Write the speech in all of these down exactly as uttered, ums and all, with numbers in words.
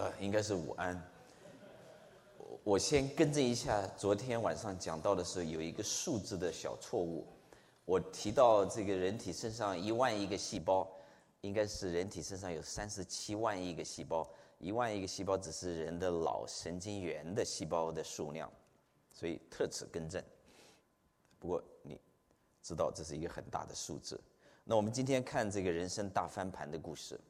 呃，应该是午安。我先更正一下，昨天晚上讲到的时候有一个数字的小错误，我提到这个人体身上一万亿个细胞，应该是人体身上有三十七万亿个细胞，一万亿个细胞只是人的脑神经元的细胞的数量，所以特此更正。不过你知道这是一个很大的数字。那我们今天看这个人生大翻盘的故事，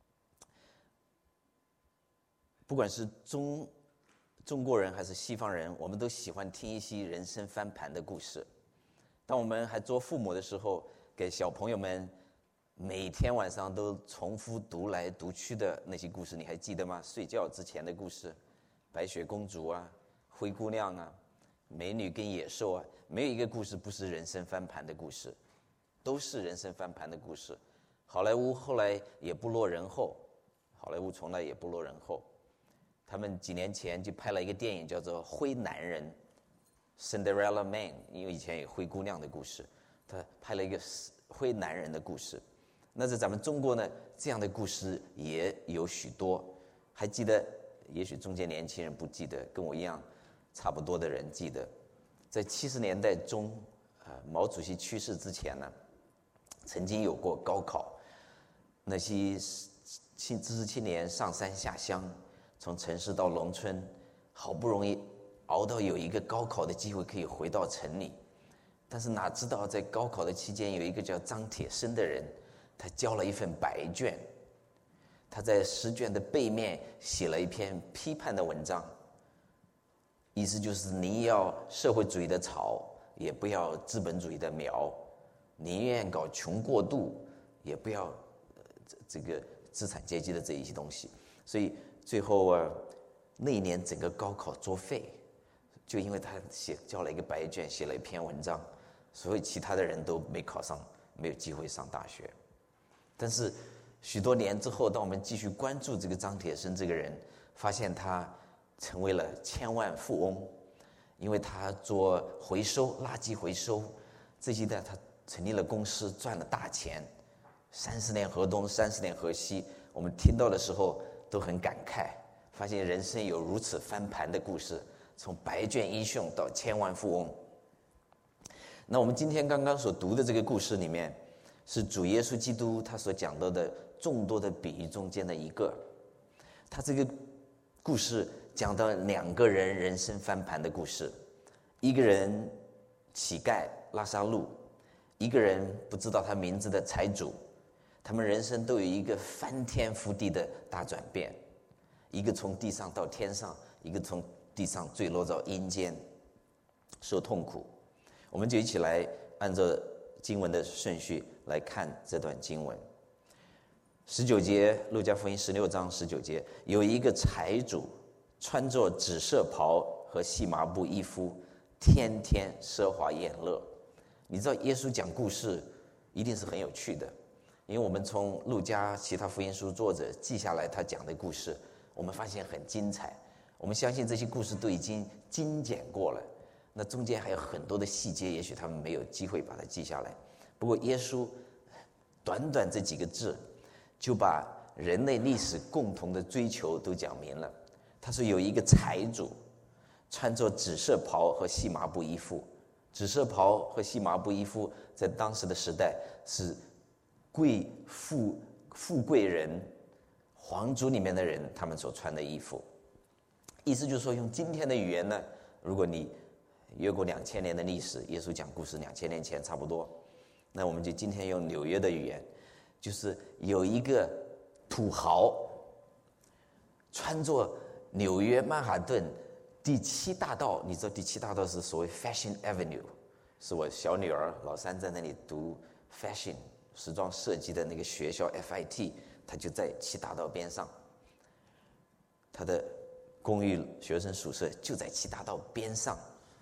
不管是中中国人还是西方人，我们都喜欢听一些人生翻盘的故事。当我们还做父母的时候，给小朋友们每天晚上都重复读来读去的那些故事，你还记得吗？睡觉之前的故事，白雪公主啊，灰姑娘啊，美女跟野兽啊，没有一个故事不是人生翻盘的故事，都是人生翻盘的故事。好莱坞后来也不落人后，好莱坞从来也不落人后。他们几年前就拍了一个电影叫做《灰男人》 Cinderella Man， 因为以前有灰姑娘的故事，他拍了一个灰男人的故事。那在咱们中国呢，这样的故事也有许多。还记得，也许中间年轻人不记得，跟我一样差不多的人记得，在七十年代中，呃，毛主席去世之前呢，曾经有过高考，那些知识青年上山下乡，从城市到农村，好不容易熬到有一个高考的机会可以回到城里，但是哪知道在高考的期间，有一个叫张铁生的人，他交了一份白卷，他在试卷的背面写了一篇批判的文章，意思就是你要社会主义的草，也不要资本主义的苗，宁愿搞穷过度，也不要、呃、这个资产阶级的这一些东西。所以最后啊，那一年整个高考作废，就因为他写交了一个白卷，写了一篇文章，所以其他的人都没考上，没有机会上大学。但是许多年之后，当我们继续关注这个张铁生这个人，发现他成为了千万富翁，因为他做回收垃圾回收这些的，他成立了公司，赚了大钱。三十年河东，三十年河西，我们听到的时候都很感慨，发现人生有如此翻盘的故事，从白卷英雄到千万富翁。那我们今天刚刚所读的这个故事里面，是主耶稣基督他所讲到的众多的比喻中间的一个。他这个故事讲到两个人人生翻盘的故事，一个人乞丐拉撒路，一个人不知道他名字的财主，他们人生都有一个翻天覆地的大转变，一个从地上到天上，一个从地上坠落到阴间受痛苦。我们就一起来按照经文的顺序来看这段经文。十九节，路加福音十六章十九节，有一个财主穿着紫色袍和细麻布衣服，天天奢华宴乐。你知道耶稣讲故事一定是很有趣的，因为我们从路加其他福音书作者记下来他讲的故事，我们发现很精彩。我们相信这些故事都已经精简过了，那中间还有很多的细节，也许他们没有机会把它记下来。不过耶稣短短这几个字，就把人类历史共同的追求都讲明了。他说有一个财主穿着紫色袍和细麻布衣服，紫色袍和细麻布衣服在当时的时代是贵富富贵人皇族里面的人他们所穿的衣服。意思就是说，用今天的语言呢，如果你约过两千年的历史，耶稣讲故事两千年前差不多，那我们就今天用纽约的语言，就是有一个土豪穿着纽约曼哈顿第七大道，你知道第七大道是所谓 Fashion Avenue， 是我小女儿老三在那里读 Fashion 时装设计的那个学校 F I T， 她就在七大道边上，她的公寓学生宿舍就在七大道边上。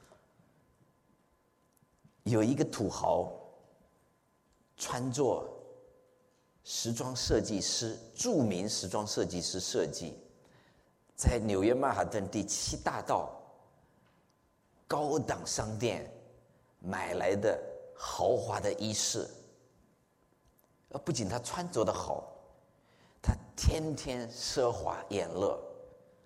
有一个土豪穿着时装设计师，著名时装设计师设计，在纽约曼哈顿第七大道高档商店买来的豪华的衣饰。不仅他穿着的好，他天天奢华宴乐，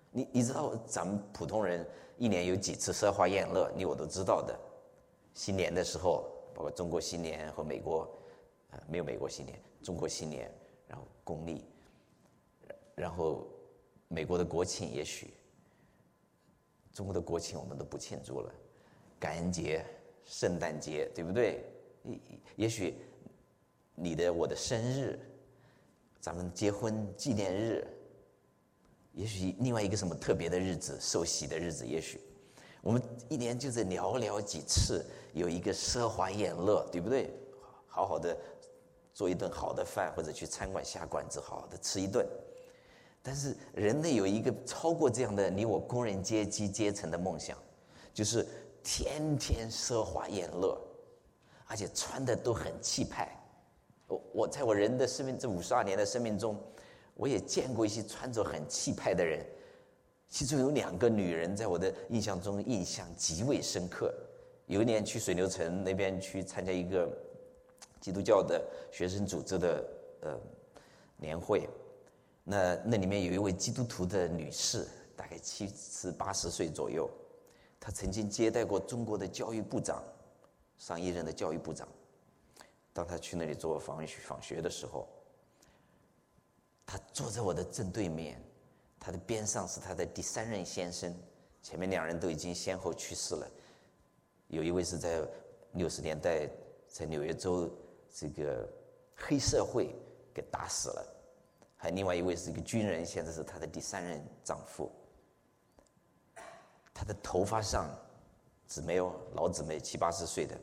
你你知道咱们普通人一年有几次奢华宴乐，你我都知道的。新年的时候，包括中国新年和美国，呃，没有美国新年，中国新年，然后公历，然后美国的国庆也许，中国的国庆我们都不庆祝了，感恩节、圣诞节，对不对？也许你的我的生日，咱们结婚纪念日，也许另外一个什么特别的日子，受洗的日子，也许我们一年就是寥寥几次有一个奢华宴乐，对不对？好好的做一顿好的饭，或者去餐馆下馆子好好的吃一顿。但是人类有一个超过这样的你我工人阶级阶层的梦想，就是天天奢华宴乐，而且穿的都很气派。我我在我人的生命这五十二年的生命中，我也见过一些穿着很气派的人，其中有两个女人在我的印象中印象极为深刻。有一年去水牛城那边去参加一个基督教的学生组织的呃年会，那那里面有一位基督徒的女士，大概七十八十岁左右，她曾经接待过中国的教育部长，上一任的教育部长。当她去那里做访学访学的时候，她坐在我的正对面，她的边上是她的第三任先生，前面两人都已经先后去世了。有一位是在六十年代在纽约州这个黑社会给打死了，还有另外一位是一个军人，现在是她的第三任丈夫。她的头发上姊妹哦，老姊妹七八十岁的，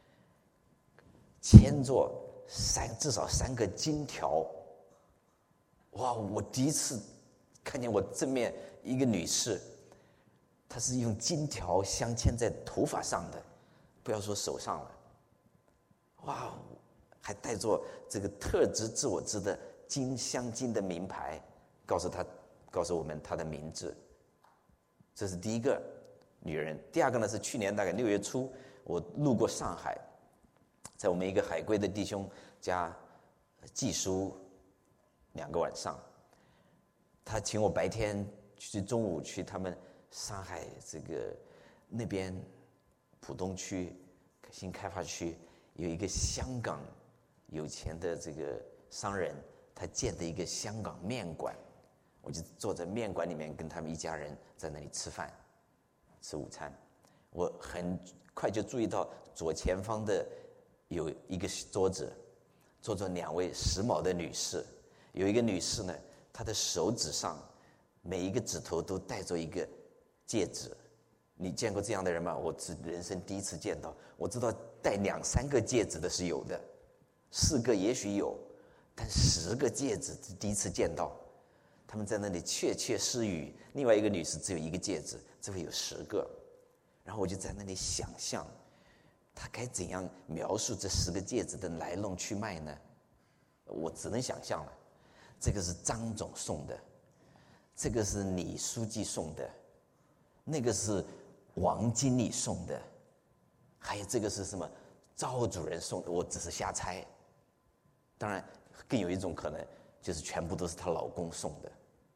牵着三至少三个金条。哇！我第一次看见我正面一个女士，她是用金条镶嵌在头发上的，不要说手上了。哇！还带着这个特值自我知的金镶金的名牌，告诉她，告诉我们她的名字。这是第一个女人。第二个呢是去年大概六月初，我路过上海，在我们一个海归的弟兄家寄书两个晚上，他请我白天去，中午去他们上海这个那边浦东区新开发区有一个香港有钱的这个商人，他建的一个香港面馆，我就坐在面馆里面跟他们一家人在那里吃饭吃午餐。我很快就注意到左前方的有一个桌子坐着两位时髦的女士，有一个女士呢，她的手指上每一个指头都戴着一个戒指。你见过这样的人吗？我是人生第一次见到。我知道戴两三个戒指的是有的，四个也许有，但十个戒指是第一次见到。他们在那里窃窃私语。另外一个女士只有一个戒指，这位有十个。然后我就在那里想象，他该怎样描述这十个戒指的来龙去脉呢？我只能想象了。这个是张总送的，这个是李书记送的，那个是王经理送的，还有这个是什么赵主任送的。我只是瞎猜，当然更有一种可能就是全部都是她老公送的。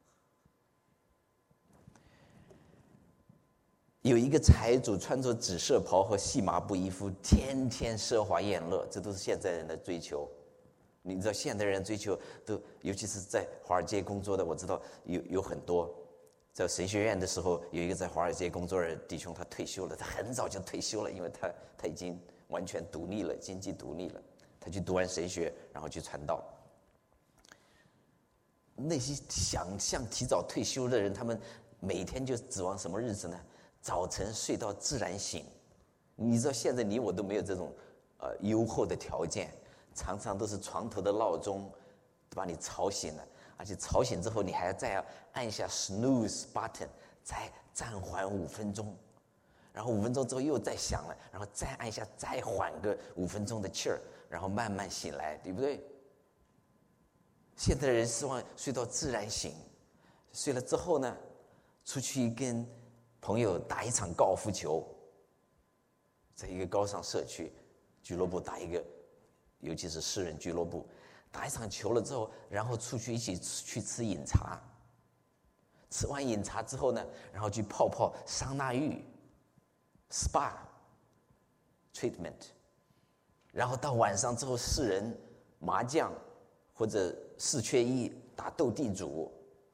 有一个财主穿着紫色袍和细麻布衣服，天天奢华宴乐，这都是现在人的追求。你知道现代人追求都，尤其是在华尔街工作的，我知道有有很多。在神学院的时候，有一个在华尔街工作的弟兄，他退休了，他很早就退休了，因为他他已经完全独立了，经济独立了。他去读完神学，然后去传道。那些想象提早退休的人，他们每天就指望什么日子呢？早晨睡到自然醒。你知道现在你我都没有这种呃优厚的条件。常常都是床头的闹钟把你吵醒了，而且吵醒之后你还要再要按下 snooze button， 再暂缓五分钟，然后五分钟之后又再响了，然后再按下再缓个五分钟的气儿，然后慢慢醒来，对不对？现在的人希望睡到自然醒，睡了之后呢，出去跟朋友打一场高尔夫球，在一个高尚社区俱乐部打一个。尤其是私人俱乐部，打一场球了之后，然后出去一起去吃饮茶， 吃完饮茶之后呢，然后去泡泡桑拿浴 S P A treatment， 然后到晚上之后四人麻将或者四缺一打斗地主，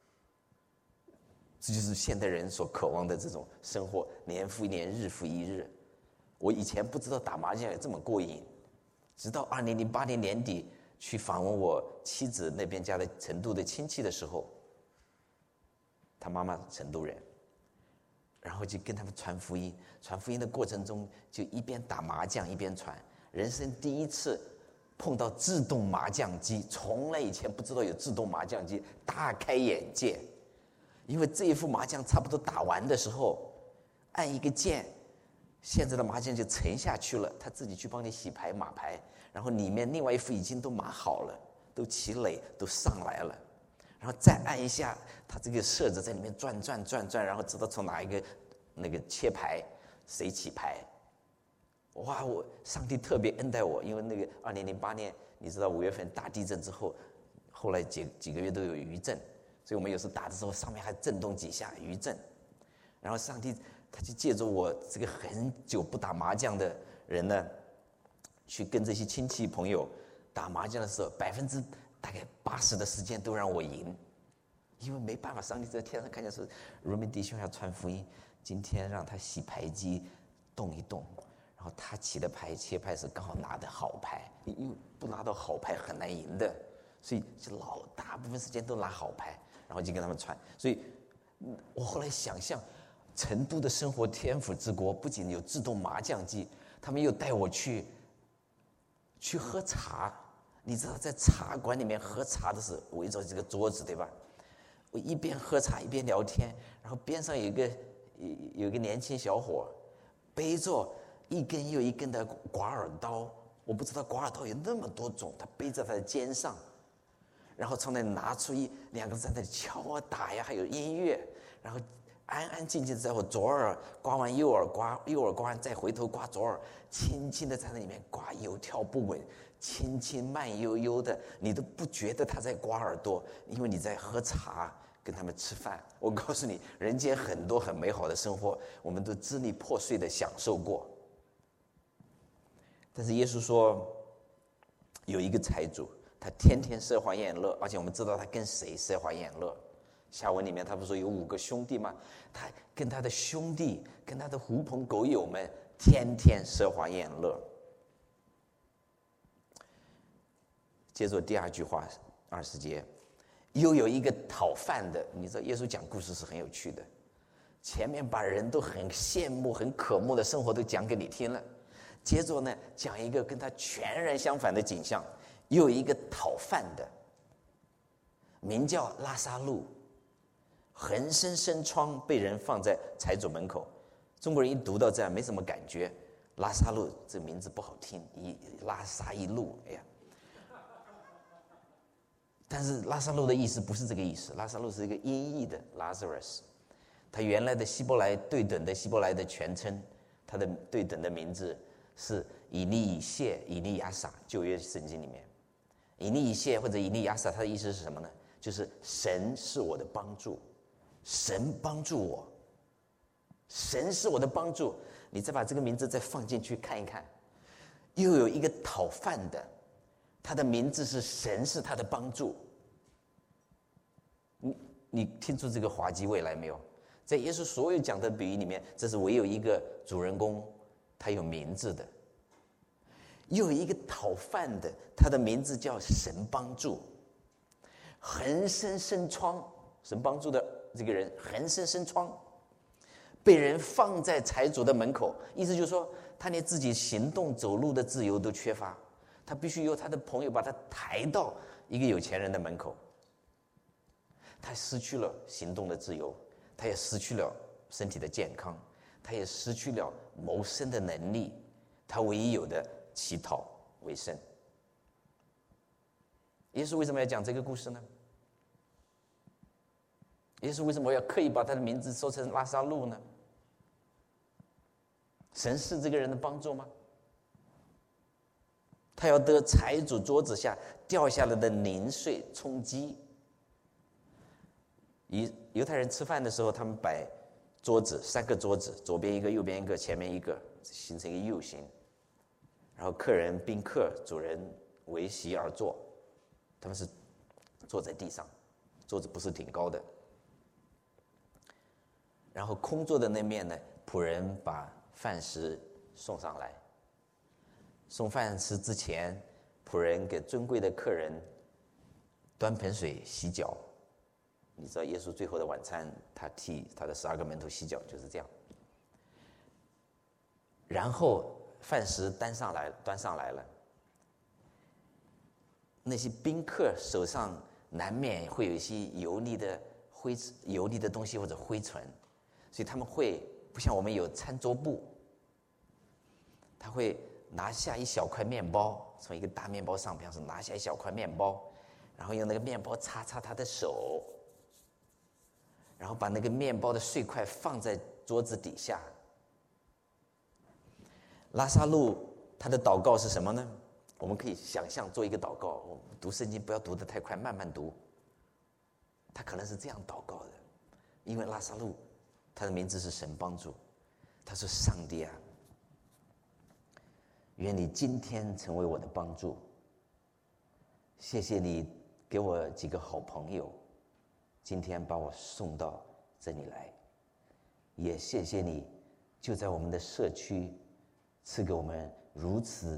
这就是现代人所渴望的这种生活，年复一年，日复一日。我以前不知道打麻将也这么过瘾，直到二零零八年年底去访问我妻子那边家的成都的亲戚的时候，他妈妈成都人，然后就跟他们传福音，传福音的过程中就一边打麻将一边传，人生第一次碰到自动麻将机，从来以前不知道有自动麻将机，大开眼界。因为这一副麻将差不多打完的时候，按一个键，现在的麻将就沉下去了，他自己去帮你洗牌码牌，然后里面另外一副已经都码好了，都起垒都上来了，然后再按一下，他这个设置在里面转转转转，然后知道从哪一个那个切牌，谁起牌。哇！我上帝特别恩待我，因为那个二零零八年，你知道五月份大地震之后，后来几几个月都有余震，所以我们有时打的时候上面还震动几下余震，然后上帝他就借着我这个很久不打麻将的人呢，去跟这些亲戚朋友打麻将的时候，百分之大概八十的时间都让我赢，因为没办法，上帝在天上看见说，荣民弟兄要传福音，今天让他洗牌机动一动。然后他起的牌切牌是刚好拿的好牌，因为不拿到好牌很难赢的，所以就老大部分时间都拿好牌，然后就跟他们传。所以我后来想象，成都的生活天府之国不仅有自动麻将机，他们又带我去去喝茶。你知道在茶馆里面喝茶的是围着这个桌子，对吧？我一边喝茶一边聊天，然后边上有一个有一个年轻小伙背着一根又一根的刮耳刀，我不知道刮耳刀有那么多种，他背在他的肩上，然后从那里拿出一两个在那里敲啊打呀，还有音乐，然后安安静静在我左耳刮完右耳刮，右耳刮完再回头刮左耳，轻轻的在那里面刮，有条不紊，轻轻慢悠悠的，你都不觉得他在刮耳朵，因为你在喝茶。跟他们吃饭，我告诉你，人间很多很美好的生活，我们都支离破碎的享受过。但是耶稣说，有一个财主，他天天奢华宴乐，而且我们知道他跟谁奢华宴乐。下文里面他不是说有五个兄弟吗？他跟他的兄弟，跟他的狐朋狗友们，天天奢华宴乐。接着第二句话，二十节。又有一个讨饭的，你知道耶稣讲故事是很有趣的，前面把人都很羡慕很渴慕的生活都讲给你听了，接着呢讲一个跟他全然相反的景象，又有一个讨饭的，名叫拉撒路，横生生疮，被人放在财主门口。中国人一读到这样没什么感觉，拉撒路这名字不好听，一拉撒一路，哎呀。但是拉撒路的意思不是这个意思，拉撒路是一个音译的 Lazarus， 他原来的希伯来对等的希伯来的全称，他的对等的名字是以利以谢、以利亚撒，旧约圣经里面，以利以谢或者以利亚撒，他的意思是什么呢？就是神是我的帮助，神帮助我，神是我的帮助。你再把这个名字再放进去看一看，又有一个讨饭的。他的名字是神是他的帮助，你你听出这个滑稽未来没有？在耶稣所有讲的比喻里面，这是唯有一个主人公他有名字的，又有一个讨饭的，他的名字叫神帮助，横生生疮，神帮助的这个人横生生疮，被人放在财主的门口，意思就是说他连自己行动走路的自由都缺乏。他必须由他的朋友把他抬到一个有钱人的门口，他失去了行动的自由，他也失去了身体的健康，他也失去了谋生的能力，他唯一有的乞讨为生。耶稣为什么要讲这个故事呢？耶稣为什么要刻意把他的名字说成拉撒路呢？神是这个人的帮助吗？他要得财主桌子下掉下来的零碎充饥。 犹犹太人吃饭的时候，他们摆桌子，三个桌子，左边一个，右边一个，前面一个，形成一个 U 型。然后客人、宾客、主人围席而坐，他们是坐在地上，桌子不是挺高的。然后空座的那面呢，仆人把饭食送上来。送饭食之前，仆人给尊贵的客人端盆水洗脚。你知道耶稣最后的晚餐，他替他的十二个门徒洗脚就是这样。然后饭食端上来，端上来了。那些宾客手上难免会有一些油腻的灰、油腻的东西或者灰尘，所以他们会不像我们有餐桌布，他会拿下一小块面包，从一个大面包上，比方说拿下一小块面包，然后用那个面包擦擦他的手，然后把那个面包的碎块放在桌子底下。拉撒路他的祷告是什么呢？我们可以想象做一个祷告，我们读圣经不要读得太快，慢慢读。他可能是这样祷告的，因为拉撒路他的名字是神帮助，他说：“上帝啊，愿你今天成为我的帮助。谢谢你给我几个好朋友，今天把我送到这里来，也谢谢你就在我们的社区赐给我们如此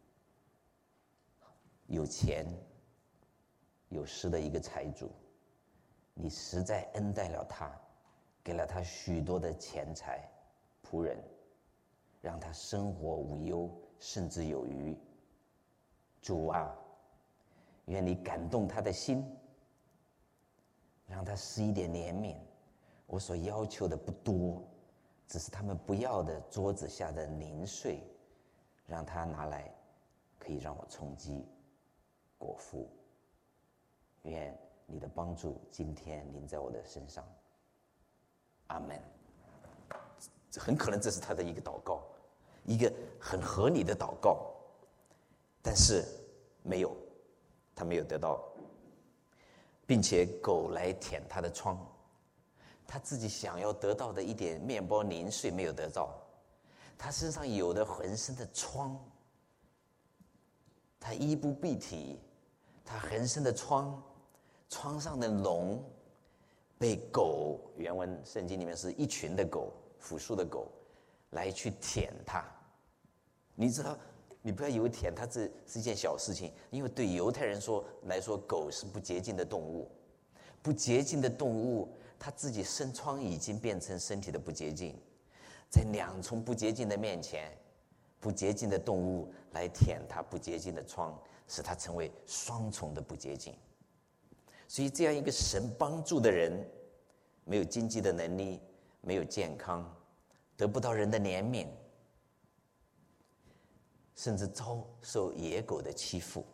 有钱有势的一个财主，你实在恩待了他，给了他许多的钱财仆人，让他生活无忧，甚至有余。主啊，愿你感动他的心，让他施一点怜悯。我所要求的不多，只是他们不要的桌子下的零碎，让他拿来可以让我充饥果腹。愿你的帮助今天临在我的身上。阿们。很可能这是他的一个祷告，一个很合理的祷告，但是没有，他没有得到，并且狗来舔他的疮，他自己想要得到的一点面包零碎没有得到，他身上有的浑身的疮，他衣不蔽体，他浑身的疮，疮上的脓被狗，原文圣经里面是一群的狗，复数的狗来去舔它。你知道，你不要以为舔它这是一件小事情，因为对犹太人说来说，狗是不洁净的动物，不洁净的动物，它自己生疮已经变成身体的不洁净，在两重不洁净的面前，不洁净的动物来舔它不洁净的疮，使它成为双重的不洁净。所以这样一个神帮助的人，没有经济的能力，没有健康，得不到人的怜悯，甚至遭受野狗的欺负。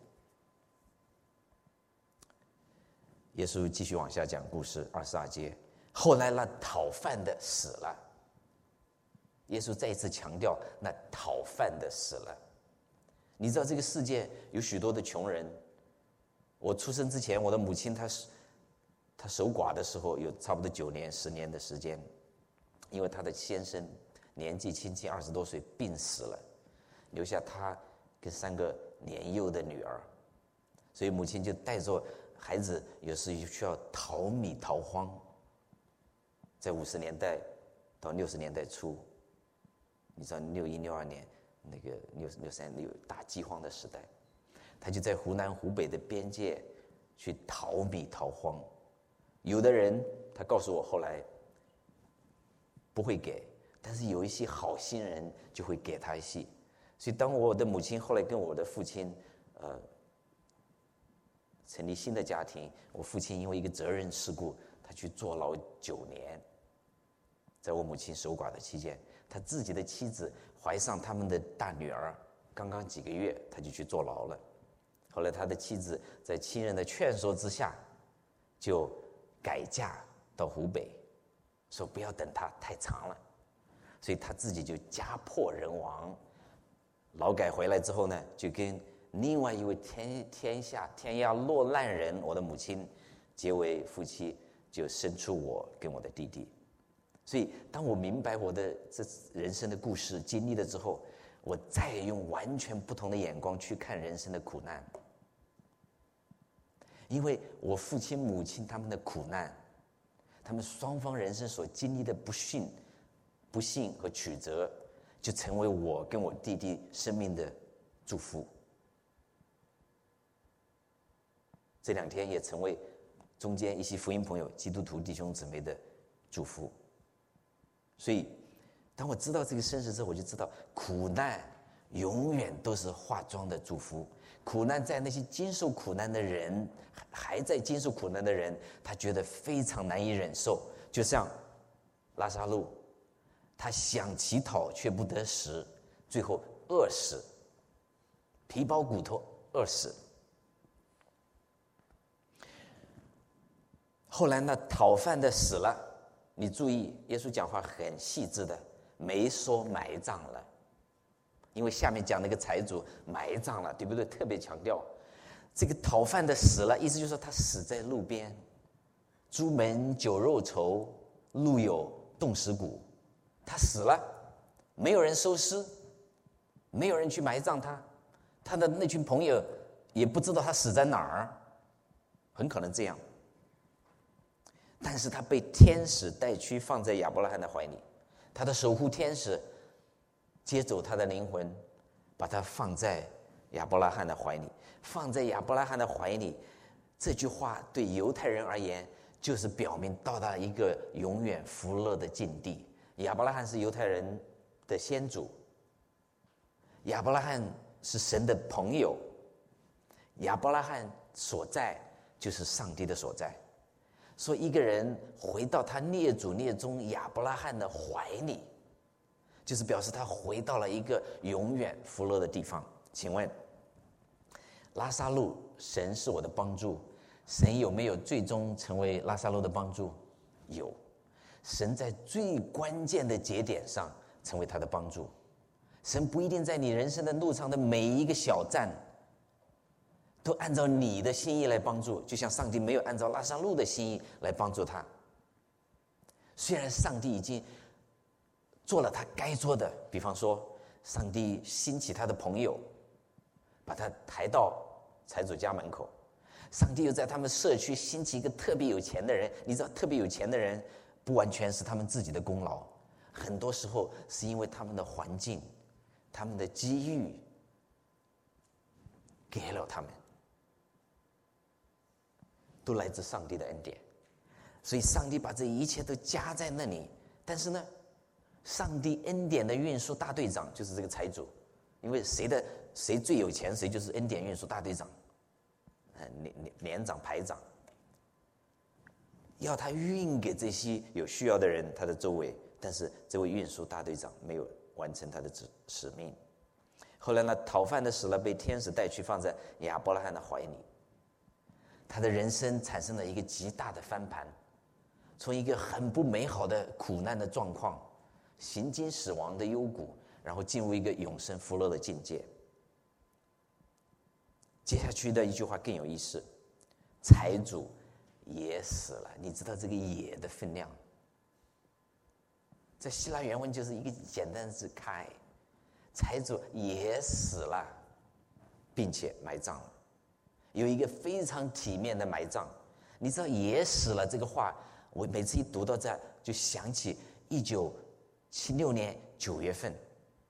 耶稣继续往下讲故事，二十二节，后来那讨饭的死了。耶稣再一次强调，那讨饭的死了。你知道这个世界有许多的穷人。我出生之前，我的母亲她她守寡的时候，有差不多九年、十年的时间，因为她的先生年纪轻轻二十多岁病死了，留下她跟三个年幼的女儿，所以母亲就带着孩子，有时需要淘米淘荒。在五十年代到六十年代初，你知道六一六二年那个六六三六大饥荒的时代。他就在湖南湖北的边界去淘米淘荒，有的人他告诉我后来不会给，但是有一些好心人就会给他一些。所以当我的母亲后来跟我的父亲呃成立新的家庭，我父亲因为一个责任事故，他去坐牢九年。在我母亲守寡的期间，他自己的妻子怀上他们的大女儿，刚刚几个月他就去坐牢了。后来他的妻子在亲人的劝说之下，就改嫁到湖北，说不要等他太长了，所以他自己就家破人亡。劳改回来之后呢，就跟另外一位天天下天涯落难人，我的母亲结为夫妻， 就生出我跟我的弟弟。所以当我明白我的这人生的故事经历了之后，我再用完全不同的眼光去看人生的苦难。因为我父亲母亲他们的苦难，他们双方人生所经历的不幸不幸和曲折，就成为我跟我弟弟生命的祝福。这两天也成为中间一些福音朋友基督徒弟兄姊妹的祝福。所以当我知道这个事实之后，我就知道苦难永远都是化妆的祝福。苦难在那些经受苦难的人，还在经受苦难的人，他觉得非常难以忍受。就像拉撒路，他想乞讨却不得食，最后饿死，皮包骨头饿死。后来那讨饭的死了，你注意耶稣讲话很细致的，没说埋葬了。因为下面讲那个财主埋葬了，对不对？特别强调这个讨饭的死了，意思就是说他死在路边，朱门酒肉稠，路有冻死骨。他死了，没有人收尸，没有人去埋葬他，他的那群朋友也不知道他死在哪儿，很可能这样。但是他被天使带去放在亚伯拉罕的怀里，他的守护天使接走他的灵魂，把他放在亚伯拉罕的怀里。放在亚伯拉罕的怀里，这句话对犹太人而言，就是表明到达一个永远福乐的境地。亚伯拉罕是犹太人的先祖，亚伯拉罕是神的朋友，亚伯拉罕所在就是上帝的所在。所以一个人回到他列祖列宗亚伯拉罕的怀里，就是表示他回到了一个永远福乐的地方。请问拉撒路，神是我的帮助，神有没有最终成为拉撒路的帮助？有，神在最关键的节点上成为他的帮助。神不一定在你人生的路上的每一个小站都按照你的心意来帮助，就像上帝没有按照拉撒路的心意来帮助他。虽然上帝已经做了他该做的，比方说上帝兴起他的朋友，把他抬到财主家门口，上帝又在他们社区兴起一个特别有钱的人。你知道特别有钱的人不完全是他们自己的功劳，很多时候是因为他们的环境，他们的机遇给了他们，都来自上帝的恩典。所以上帝把这一切都加在那里。但是呢，上帝恩典的运输大队长就是这个财主，因为谁的谁最有钱，谁就是恩典运输大队长，连连长排长，要他运给这些有需要的人他的周围。但是这位运输大队长没有完成他的使命。后来呢，讨饭的死了，被天使带去放在亚伯拉罕的怀里。他的人生产生了一个极大的翻盘，从一个很不美好的苦难的状况，行经死亡的幽谷，然后进入一个永生福乐的境界。接下去的一句话更有意思，财主也死了。你知道这个也的分量，在希腊原文就是一个简单的字开，财主也死了，并且埋葬了，有一个非常体面的埋葬。你知道也死了这个话，我每次一读到这就想起一九七六年九月份，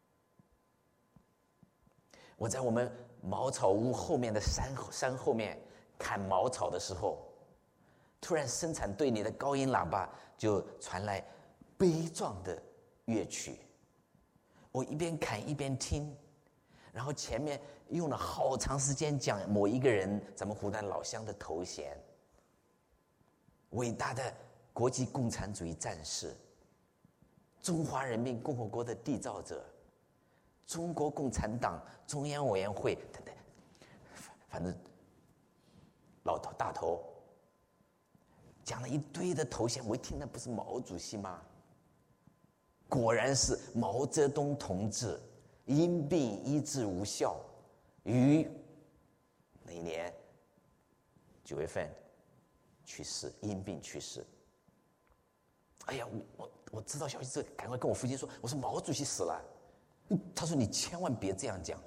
我在我们茅草屋后面的山山后面砍茅草的时候，突然生产队里的高音喇叭就传来悲壮的乐曲。我一边砍一边听，然后前面用了好长时间讲某一个人，咱们湖南老乡的头衔，伟大的国际共产主义战士，中华人民共和国的缔造者，中国共产党中央委员会等等，反正老头大头讲了一堆的头衔。我一听，那不是毛主席吗？果然是毛泽东同志因病医治无效，于哪一年九月份去世，因病去世。哎呀，我我我知道消息之后，赶快跟我父亲说，我说毛主席死了。他说你千万别这样讲。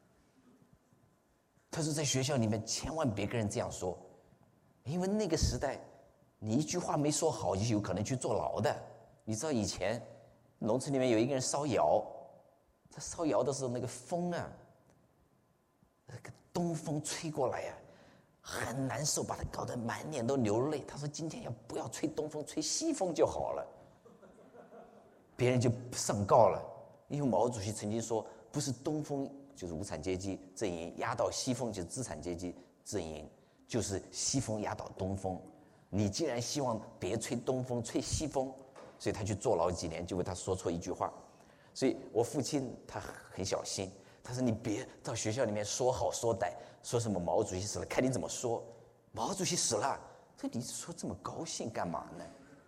他说在学校里面千万别跟人这样说，因为那个时代，你一句话没说好，就有可能去坐牢的。你知道以前农村里面有一个人烧窑，他烧窑的时候那个风啊，那个东风吹过来呀、啊，很难受，把他搞得满脸都流泪。他说今天要不要吹东风，吹西风就好了。别人就上告了，因为毛主席曾经说，不是东风就是无产阶级阵营压倒西风，就是资产阶级阵营，就是西风压倒东风。你既然希望别吹东风，吹西风，所以他去坐牢几年，结果他说错一句话。所以我父亲他很小心，他说你别到学校里面说好说歹，说什么毛主席死了，看你怎么说。毛主席死了，这你说这么高兴干嘛呢？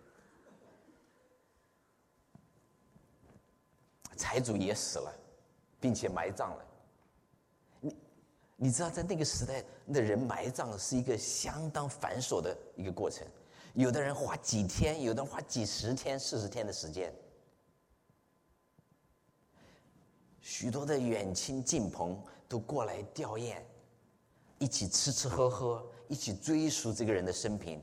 财主也死了，并且埋葬了。你你知道，在那个时代的人埋葬是一个相当繁琐的一个过程，有的人花几天，有的人花几十天、四十天的时间。许多的远亲近朋都过来吊唁，一起吃吃喝喝，一起追溯这个人的生平。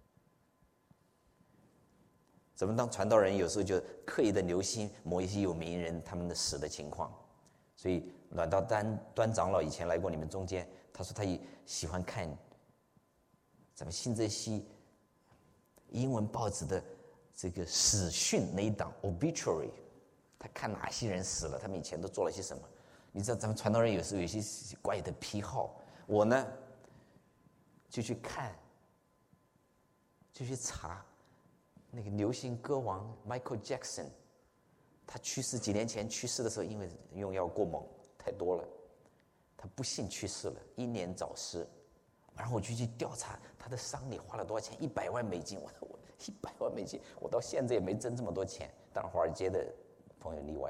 咱们当传道人有时候就刻意的留心某一些有名人他们的死的情况，所以阮道端端长老以前来过你们中间，他说他也喜欢看咱们新泽西英文报纸的这个死讯那一档 obituary， 他看哪些人死了，他们以前都做了些什么。你知道咱们传道人有时候有一些怪的癖好，我呢就去看，就去查。那个流行歌王 Michael Jackson， 他去世几年前去世的时候，因为用药过猛太多了，他不幸去世了，英年早逝。然后我就去调查他的丧礼花了多少钱，一百万美金。我我一百万美金，我到现在也没挣这么多钱，当然华尔街的朋友例外。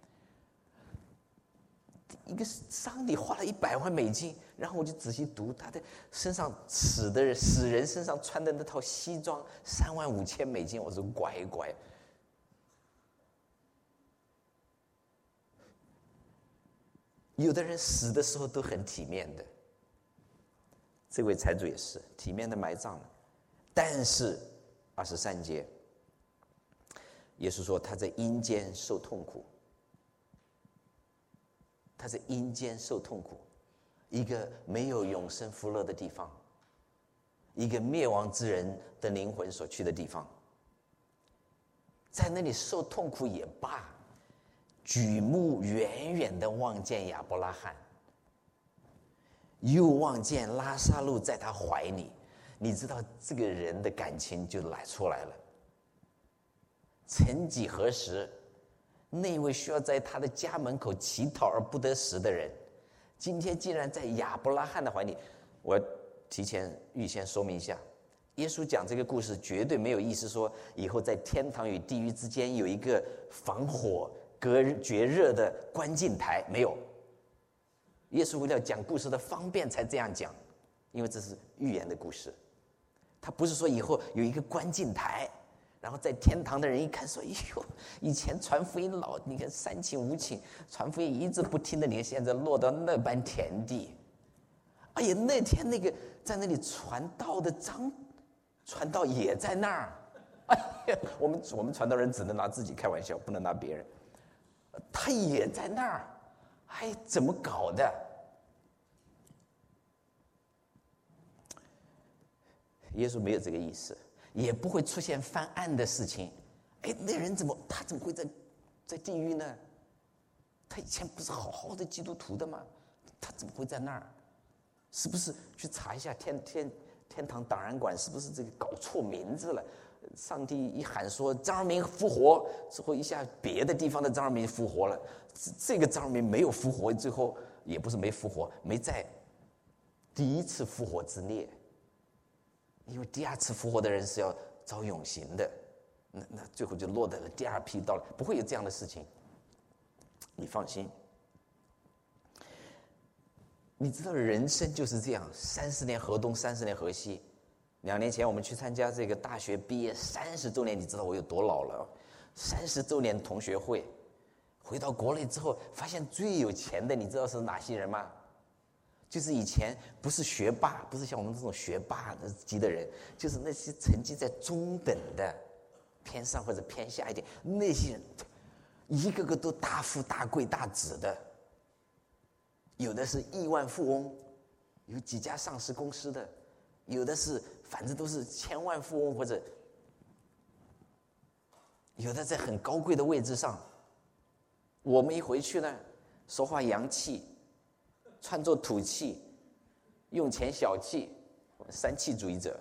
一个丧礼花了一百万美金，然后我就仔细读他的身上死的人死人身上穿的那套西装，三万五千美金。我说乖乖，有的人死的时候都很体面的，这位财主也是体面的埋葬了。但是二十三节，耶稣说他在阴间受痛苦。他在阴间受痛苦，一个没有永生福乐的地方，一个灭亡之人的灵魂所去的地方，在那里受痛苦也罢，举目远远的望见亚伯拉罕，又望见拉撒路在他怀里，你知道这个人的感情就来出来了。曾几何时，那位需要在他的家门口乞讨而不得食的人，今天竟然在亚伯拉罕的怀里。我提前预先说明一下，耶稣讲这个故事绝对没有意思说以后在天堂与地狱之间有一个防火隔绝热的关禁台，没有。耶稣为了讲故事的方便才这样讲，因为这是寓言的故事。他不是说以后有一个关禁台，然后在天堂的人一看说：“哎呦，以前传福音老，你看三请五请，传福音一直不听的，你看现在落到那般田地。哎呀，那天那个在那里传道的张传道也在那儿。哎呀，我们我们传道人只能拿自己开玩笑，不能拿别人。他也在那儿，哎，怎么搞的？”耶稣没有这个意思。也不会出现翻案的事情。哎，那人怎么他怎么会在在地狱呢？他以前不是好好的基督徒的吗？他怎么会在那儿？是不是去查一下天天天堂档案馆是不是这个搞错名字了？上帝一喊说张二明复活之后，一下别的地方的张二明复活了，这个张二明没有复活，最后也不是没复活，没在第一次复活之列。因为第二次复活的人是要遭永刑的，那那最后就落得了第二批到了，不会有这样的事情，你放心。你知道人生就是这样，三十年河东，三十年河西， 两年前我们去参加这个大学毕业三十周年，你知道我有多老了？三十周年同学会，回到国内之后，发现最有钱的，你知道是哪些人吗？就是以前不是学霸，不是像我们这种学霸级的人，就是那些成绩在中等的、偏上或者偏下一点那些人，一个个都大富大贵大子的，有的是亿万富翁，有几家上市公司的，有的是反正都是千万富翁，或者有的在很高贵的位置上。我们一回去呢，说话洋气，穿着土气，用钱小气，三气主义者。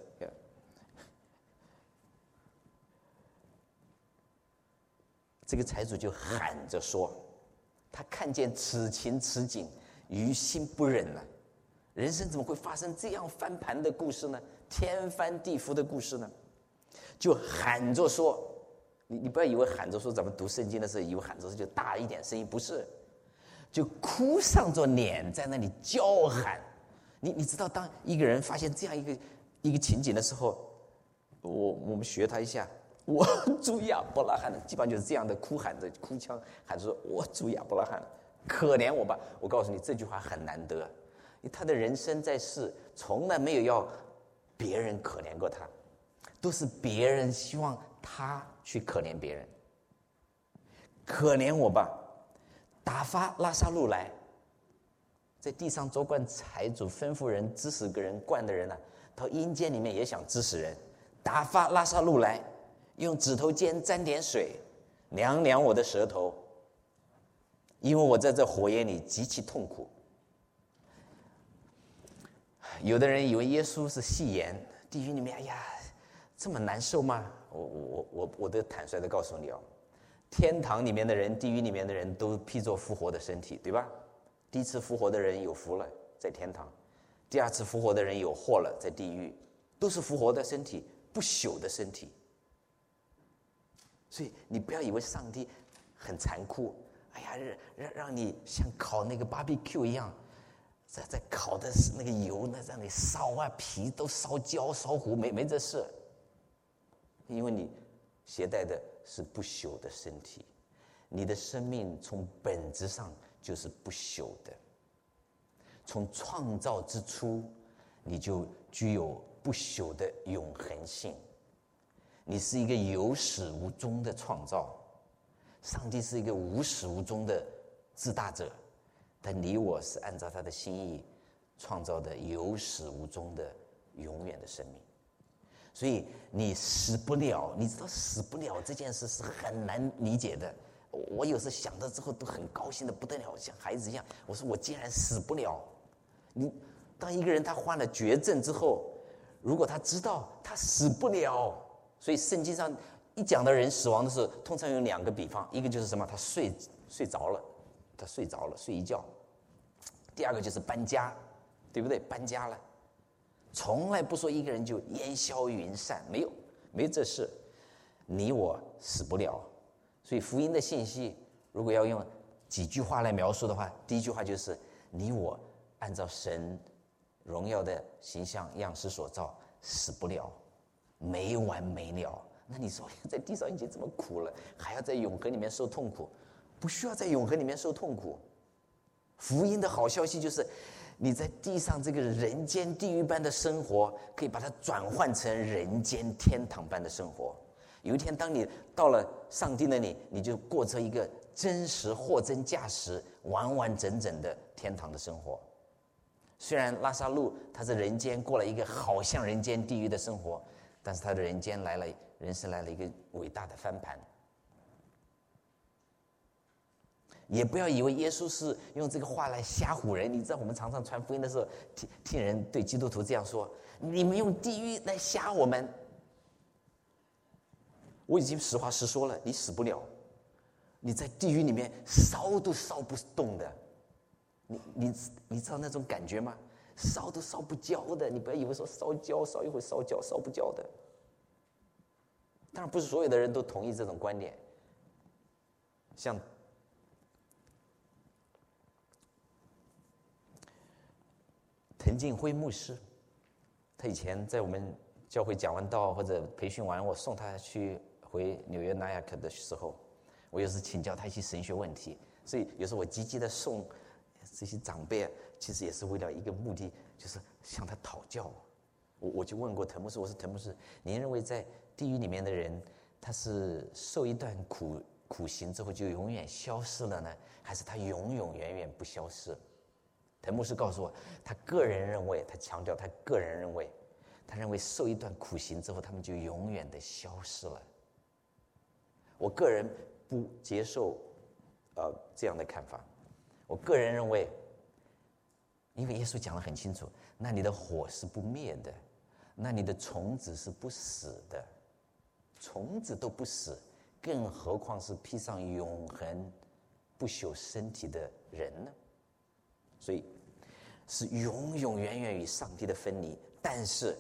这个财主就喊着说，他看见此情此景，于心不忍了。人生怎么会发生这样翻盘的故事呢？天翻地覆的故事呢？就喊着说，你你不要以为喊着说，咱们读圣经的时候以为喊着说就大一点声音，不是，就哭丧着脸在那里叫喊。你你知道，当一个人发现这样一个一个情景的时候，我我们学他一下，我主亚伯拉罕，基本上就是这样的哭喊着哭腔喊着说，我主亚伯拉罕，可怜我吧。我告诉你，这句话很难得，因为他的人生在世从来没有要别人可怜过他，都是别人希望他去可怜别人。可怜我吧，打发拉撒路来。在地上做惯财主吩咐人支使个人惯的人啊，到阴间里面也想支使人，打发拉撒路来，用指头尖沾点水，凉凉我的舌头，因为我在这火焰里极其痛苦。有的人以为耶稣是戏言，地狱里面，哎呀，这么难受吗？我我我我都坦率的告诉你哦，天堂里面的人，地狱里面的人都披着复活的身体，对吧？第一次复活的人有福了，在天堂；第二次复活的人有祸了，在地狱。都是复活的身体，不朽的身体。所以你不要以为上帝很残酷，哎呀，让让你像烤那个 B B Q 一样，在在烤的那个油呢，让你烧啊，皮都烧焦烧糊，没没这事。因为你携带的是不朽的身体，你的生命从本质上就是不朽的。从创造之初，你就具有不朽的永恒性。你是一个有始无终的创造，上帝是一个无始无终的自大者，但你我是按照他的心意创造的有始无终的永远的生命。所以你死不了，你知道死不了这件事是很难理解的。我有时候想到之后都很高兴的不得了，像孩子一样。我说我竟然死不了。你当一个人他患了绝症之后，如果他知道他死不了，所以圣经上一讲到人死亡的时候，通常有两个比方，一个就是什么，他睡睡着了，他睡着了，睡一觉；第二个就是搬家，对不对？搬家了，从来不说一个人就烟消云散，没有，没有这事。你我死不了，所以福音的信息，如果要用几句话来描述的话，第一句话就是你我按照神荣耀的形象样式所造，死不了，没完没了。那你说在地上已经这么苦了，还要在永恒里面受痛苦？不需要在永恒里面受痛苦。福音的好消息就是，你在地上这个人间地狱般的生活，可以把它转换成人间天堂般的生活。有一天，当你到了上帝那里，你就过着一个真实货真价实、完完整整的天堂的生活。虽然拉撒路他在人间过了一个好像人间地狱的生活，但是他的人间来了，人生来了一个伟大的翻盘。也不要以为耶稣是用这个话来吓唬人。你知道我们常常传福音的时候，听听人对基督徒这样说：“你们用地狱来吓我们。”我已经实话实说了，你死不了，你在地狱里面烧都烧不动的。你你你知道那种感觉吗？烧都烧不焦的。你不要以为说烧焦烧一会烧焦烧不焦的。当然不是所有的人都同意这种观点。像滕近辉牧师，他以前在我们教会讲完道或者培训完，我送他去回纽约纳亚克的时候，我有时请教他一些神学问题，所以有时候我积极的送这些长辈，其实也是为了一个目的，就是向他讨教。我我就问过滕牧师，我说滕牧师，您认为在地狱里面的人，他是受一段苦苦刑之后就永远消失了呢，还是他永永远远不消失？滕牧师告诉我，他个人认为，他强调他个人认为，他认为受一段苦刑之后，他们就永远的消失了。我个人不接受呃这样的看法。我个人认为，因为耶稣讲得很清楚，那你的火是不灭的，那你的虫子是不死的，虫子都不死，更何况是披上永恒不朽身体的人呢？所以是永永远远与上帝的分离，但是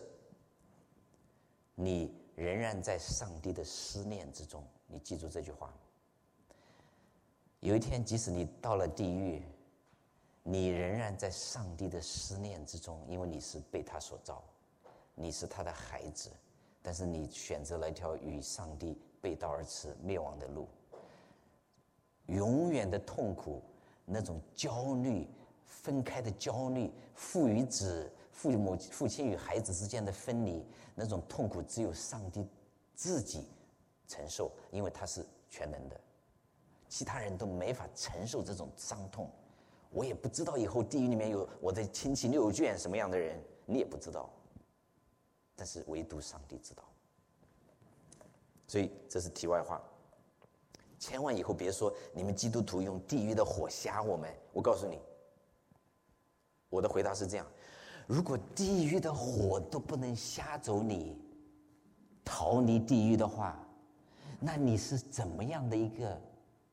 你仍然在上帝的思念之中。你记住这句话。有一天，即使你到了地狱，你仍然在上帝的思念之中，因为你是被他所造，你是他的孩子，但是你选择了一条与上帝背道而驰灭亡的路。永远的痛苦，那种焦虑，分开的焦虑，父与子、父母、父亲与孩子之间的分离，那种痛苦只有上帝自己承受，因为他是全能的，其他人都没法承受这种伤痛。我也不知道以后地狱里面有我的亲戚六眷什么样的人，你也不知道，但是唯独上帝知道。所以这是题外话，千万以后别说你们基督徒用地狱的火吓我们。我告诉你，我的回答是这样：如果地狱的火都不能吓走你，逃离地狱的话，那你是怎么样的一个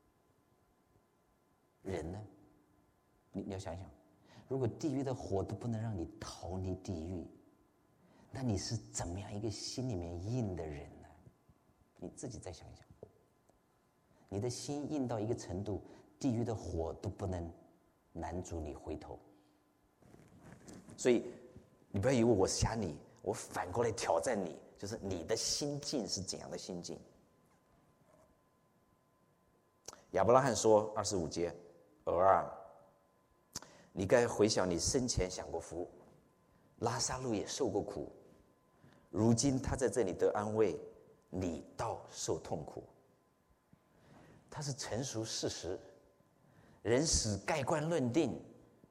人呢？你你要想想，如果地狱的火都不能让你逃离地狱，那你是怎么样一个心里面硬的人呢？你自己再想想，你的心硬到一个程度，地狱的火都不能拦阻你回头。所以你不要以为我吓你，我反过来挑战你，就是你的心境是怎样的心境。亚伯拉罕说二十五节，儿啊，你该回想你生前享过福，拉撒路也受过苦，如今他在这里得安慰，你倒受痛苦。他是陈述事实，人死盖棺论定，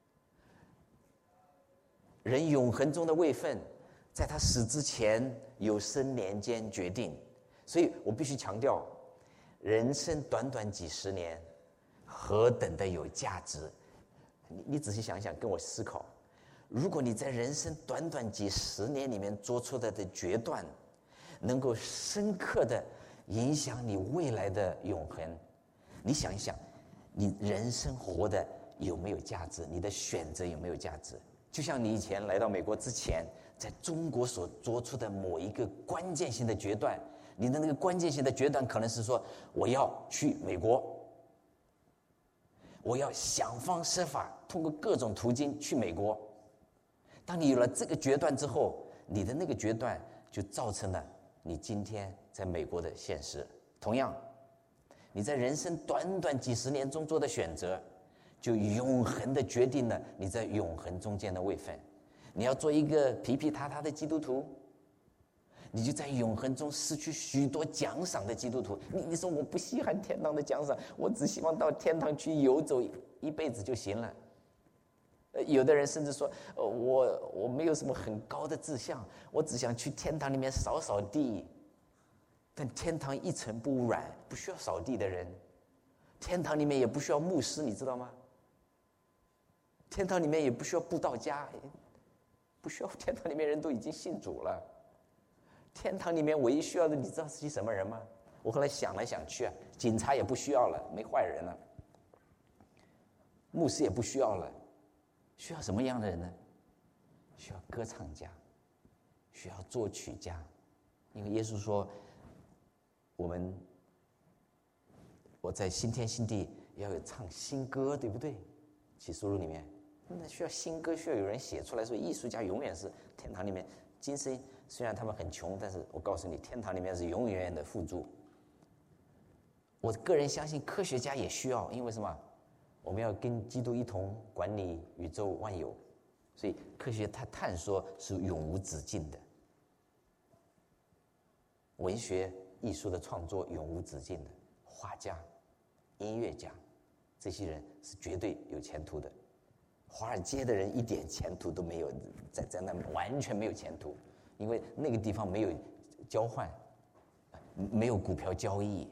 人永恒中的位分在他死之前有生年间决定。所以我必须强调，人生短短几十年何等的有价值。你你仔细想想，跟我思考，如果你在人生短短几十年里面做出来的决断能够深刻的影响你未来的永恒，你想一想，你人生活的有没有价值？你的选择有没有价值？就像你以前来到美国之前，在中国所做出的某一个关键性的决断，你的那个关键性的决断可能是说，我要去美国，我要想方设法通过各种途径去美国。当你有了这个决断之后，你的那个决断就造成了你今天在美国的现实。同样，你在人生短短几十年中做的选择，就永恒的决定了你在永恒中间的位分。你要做一个皮皮塌塌的基督徒，你就在永恒中失去许多奖赏的基督徒。你你说我不稀罕天堂的奖赏，我只希望到天堂去游走一辈子就行了。呃，有的人甚至说，呃，我我没有什么很高的志向，我只想去天堂里面扫扫地。但天堂一尘不污染，不需要扫地的人。天堂里面也不需要牧师，你知道吗？天堂里面也不需要布道家，不需要。天堂里面人都已经信主了。天堂里面唯一需要的，你知道是些什么人吗？我后来想来想去啊，警察也不需要了，没坏人了；牧师也不需要了，需要什么样的人呢？需要歌唱家，需要作曲家。因为耶稣说，我们我在新天新地要有唱新歌，对不对？启示录里面，那需要新歌，需要有人写出来。所以艺术家永远是天堂里面精神虽然他们很穷，但是我告诉你，天堂里面是永远的富足。我个人相信科学家也需要，因为什么？我们要跟基督一同管理宇宙万有，所以科学它探索是永无止境的。文学艺术的创作永无止境的，画家、音乐家，这些人是绝对有前途的。华尔街的人一点前途都没有，在在那完全没有前途，因为那个地方没有交换，没有股票交易。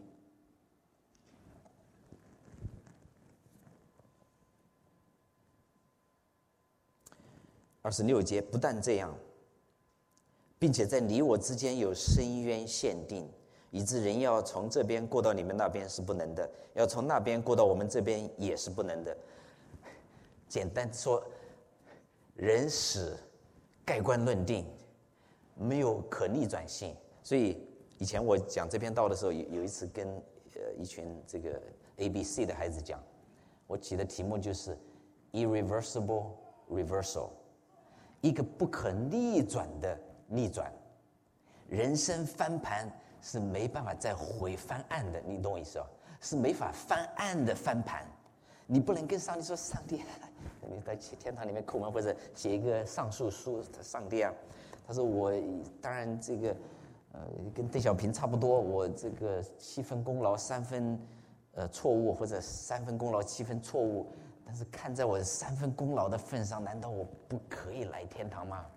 二十六节，不但这样，并且在你我之间有深渊限定，以致人要从这边过到你们那边是不能的，要从那边过到我们这边也是不能的。简单说，人死盖棺论定，没有可逆转性。所以以前我讲这篇道的时候，有有一次跟呃一群这个 A B C 的孩子讲，我起的题目就是 irreversible reversal， 一个不可逆转的逆转。人生翻盘是没办法再回翻案的，你懂我意思吧？是没法翻案的翻盘。你不能跟上帝说，上帝，你在天堂里面叩门或者写一个上诉书，上帝啊，他说我当然这个呃跟邓小平差不多，我这个七分功劳三分呃错误，或者三分功劳七分错误，但是看在我三分功劳的份上，难道我不可以来天堂吗？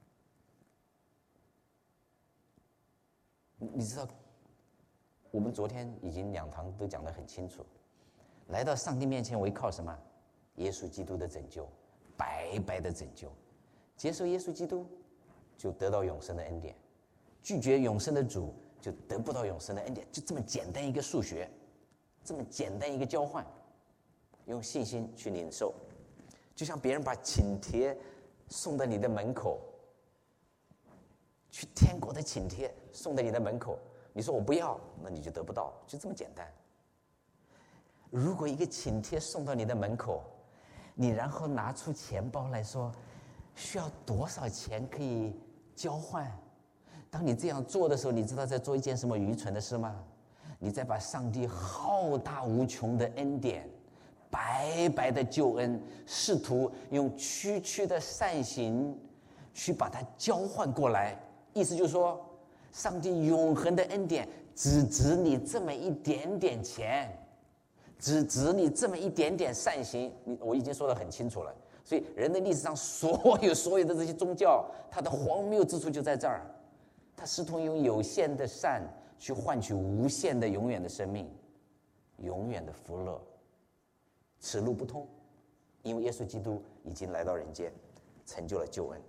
你知道，我们昨天已经两堂都讲得很清楚。来到上帝面前，为靠什么？耶稣基督的拯救，白白的拯救。接受耶稣基督，就得到永生的恩典；拒绝永生的主，就得不到永生的恩典。就这么简单一个数学，这么简单一个交换，用信心去领受。就像别人把请帖送到你的门口，去天国的请帖送到你的门口，你说我不要，那你就得不到，就这么简单。如果一个请帖送到你的门口，你然后拿出钱包来说，需要多少钱可以交换？当你这样做的时候，你知道在做一件什么愚蠢的事吗？你在把上帝浩大无穷的恩典、白白的救恩，试图用区区的善行去把它交换过来。意思就是说，上帝永恒的恩典只值你这么一点点钱，只值你这么一点点善行。我已经说得很清楚了。所以人类历史上所有所有的这些宗教，它的荒谬之处就在这儿，它试图用有限的善去换取无限的永远的生命，永远的福乐。此路不通，因为耶稣基督已经来到人间，成就了救恩。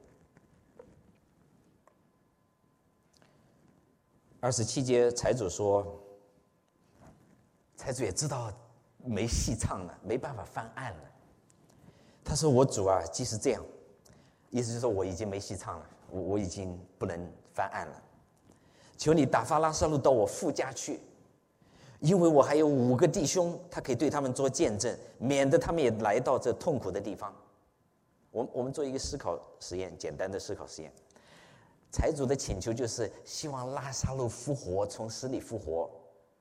二十七节，财主说，财主也知道没戏唱了，没办法翻案了。他说：“我主啊，即使这样，意思就是说我已经没戏唱了，我我已经不能翻案了。求你打发拉撒路到我父家去，因为我还有五个弟兄，他可以对他们做见证，免得他们也来到这痛苦的地方。”我我们做一个思考实验，简单的思考实验。财主的请求就是希望拉撒路复活，从死里复活，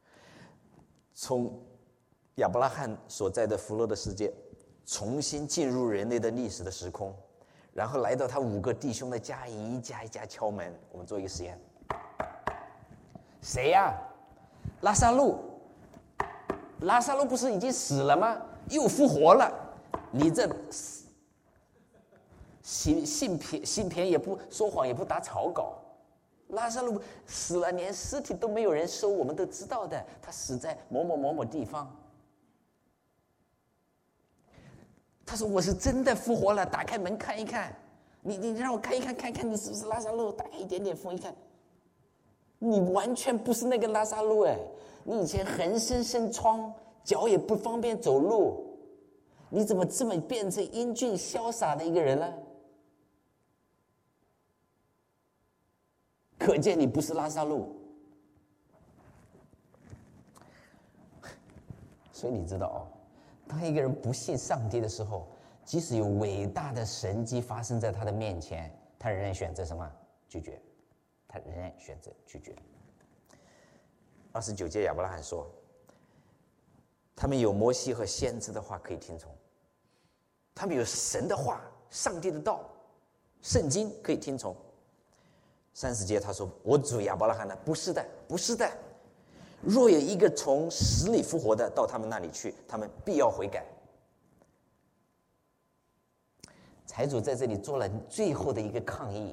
从亚伯拉罕所在的福乐的世界重新进入人类的历史的时空，然后来到他五个弟兄的家，一家一家敲门。我们做一个实验。谁呀、啊？拉撒路。拉撒路不是已经死了吗？又复活了。你这信信片信片也不说谎，也不打草稿。拉撒路死了，连尸体都没有人收，我们都知道的。他死在某某某某地方。他说：“我是真的复活了，打开门看一看。你你让我看一看，看看你是不是拉撒路。打开一点点缝一看，你完全不是那个拉撒路哎！你以前横生生疮，脚也不方便走路，你怎么这么变成英俊潇洒的一个人了？可见你不是拉撒路。所以你知道哦。”当一个人不信上帝的时候，即使有伟大的神迹发生在他的面前，他仍然选择什么？拒绝。 他仍然选择拒绝。二十九节亚伯拉罕说，他们有摩西和先知的话可以听从，他们有神的话，上帝的道，圣经可以听从。三十节他说，我主亚伯拉罕呢，不是的，不是的，若有一个从死里复活的到他们那里去，他们必要悔改。财主在这里做了最后的一个抗议，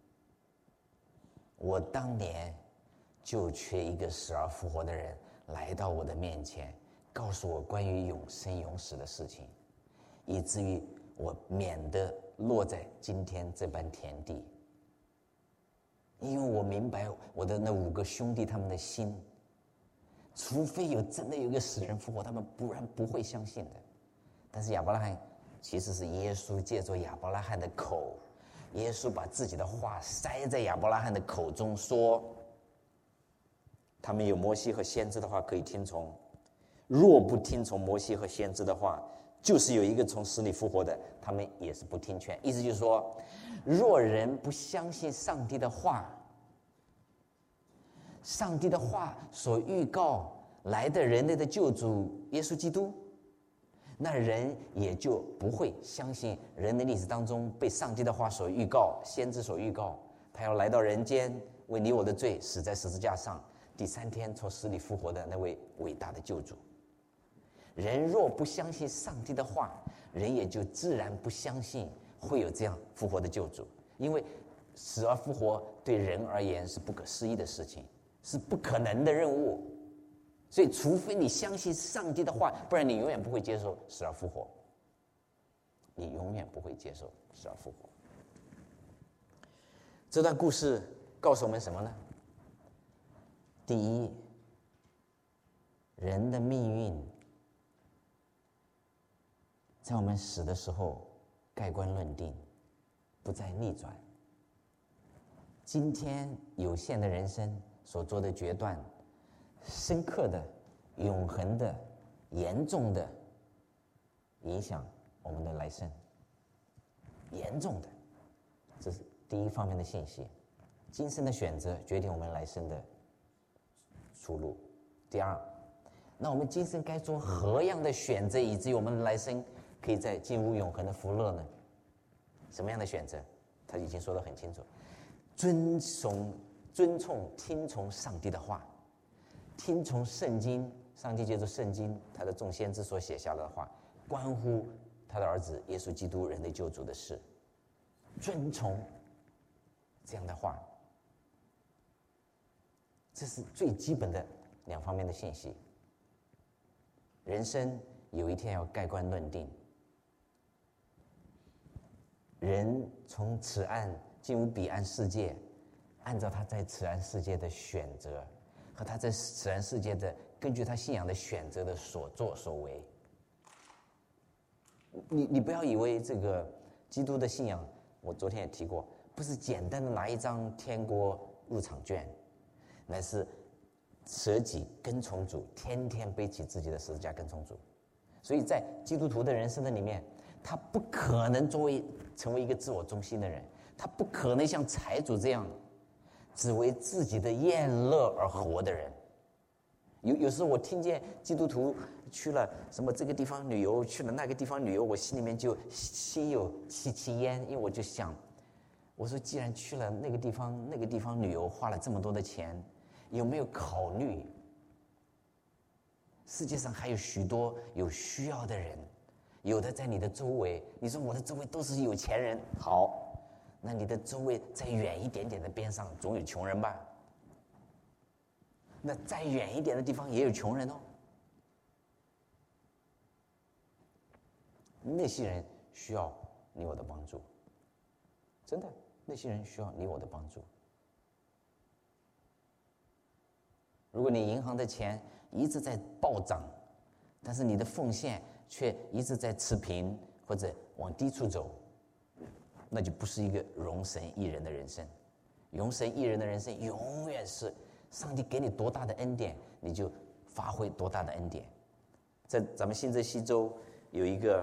我当年就缺一个死而复活的人来到我的面前，告诉我关于永生永死的事情，以至于我免得落在今天这般田地。因为我明白我的那五个兄弟他们的心，除非有真的有一个死人复活，他们不然不会相信的。但是亚伯拉罕其实是耶稣借着亚伯拉罕的口，耶稣把自己的话塞在亚伯拉罕的口中，说他们有摩西和先知的话可以听从，若不听从摩西和先知的话，就是有一个从死里复活的，他们也是不听劝。意思就是说，若人不相信上帝的话，上帝的话所预告来的人类的救主耶稣基督，那人也就不会相信人类历史当中被上帝的话所预告，先知所预告，他要来到人间为你我的罪死在十字架上，第三天从死里复活的那位伟大的救主。人若不相信上帝的话，人也就自然不相信会有这样复活的救主，因为死而复活对人而言是不可思议的事情，是不可能的任务。所以除非你相信上帝的话，不然你永远不会接受死而复活，你永远不会接受死而复活。这段故事告诉我们什么呢？第一，人的命运在我们死的时候盖棺论定，不再逆转。今天有限的人生所做的决断，深刻的、永恒的、严重的影响我们的来生，严重的，这是第一方面的信息。今生的选择决定我们来生的出路。第二，那我们今生该做何样的选择，以至于我们来生可以在进入永恒的福乐呢？什么样的选择？他已经说得很清楚，遵从、遵从、听从上帝的话，听从圣经，上帝借着圣经他的众先知所写下的话，关乎他的儿子耶稣基督人类救主的事，遵从这样的话，这是最基本的两方面的信息。人生有一天要盖棺论定，人从此岸进入彼岸世界，按照他在此岸世界的选择和他在此岸世界的根据他信仰的选择的所作所为。你你不要以为这个基督的信仰，我昨天也提过，不是简单的拿一张天国入场券，乃是舍己跟从主，天天背起自己的十字架跟从主。所以在基督徒的人生的里面，他不可能作为成为一个自我中心的人，他不可能像财主这样只为自己的宴乐而活的人。有有时候我听见基督徒去了什么这个地方旅游，去了那个地方旅游，我心里面就心有戚戚焉，因为我就想，我说既然去了那个地方那个地方旅游，花了这么多的钱，有没有考虑世界上还有许多有需要的人，有的在你的周围，你说我的周围都是有钱人，好，那你的周围再远一点点的边上总有穷人吧，那再远一点的地方也有穷人哦，那些人需要你我的帮助，真的，那些人需要你我的帮助。如果你银行的钱一直在暴涨，但是你的奉献却一直在持平或者往低处走，那就不是一个荣神益人的人生。荣神益人的人生永远是上帝给你多大的恩典，你就发挥多大的恩典。在咱们新泽西州有一个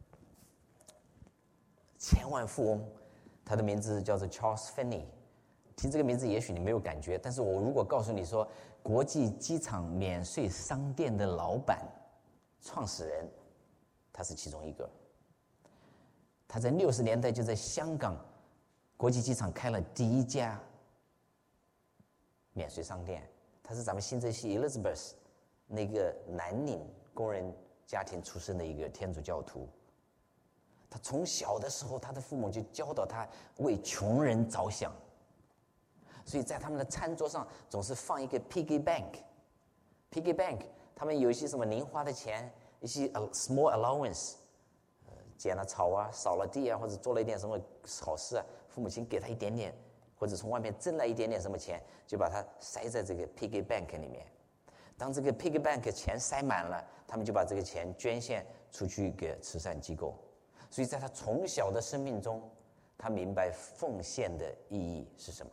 千万富翁，他的名字叫做 Charles Finney， 听这个名字也许你没有感觉，但是我如果告诉你说国际机场免税商店的老板、创始人，他是其中一个。他在六十年代就在香港国际机场开了第一家免税商店，他是咱们新泽西 Elizabeth 那个南岭工人家庭出身的一个天主教徒。他从小的时候，他的父母就教导他为穷人着想，所以在他们的餐桌上总是放一个 piggy bank。piggy bank， 他们有一些什么零花的钱，一些 small allowance， 呃，剪了草啊，扫了地啊，或者做了一点什么好事啊，父母亲给他一点点，或者从外面挣了一点点什么钱，就把它塞在这个 piggy bank 里面。当这个 piggy bank 钱塞满了，他们就把这个钱捐献出去给慈善机构。所以在他从小的生命中，他明白奉献的意义是什么。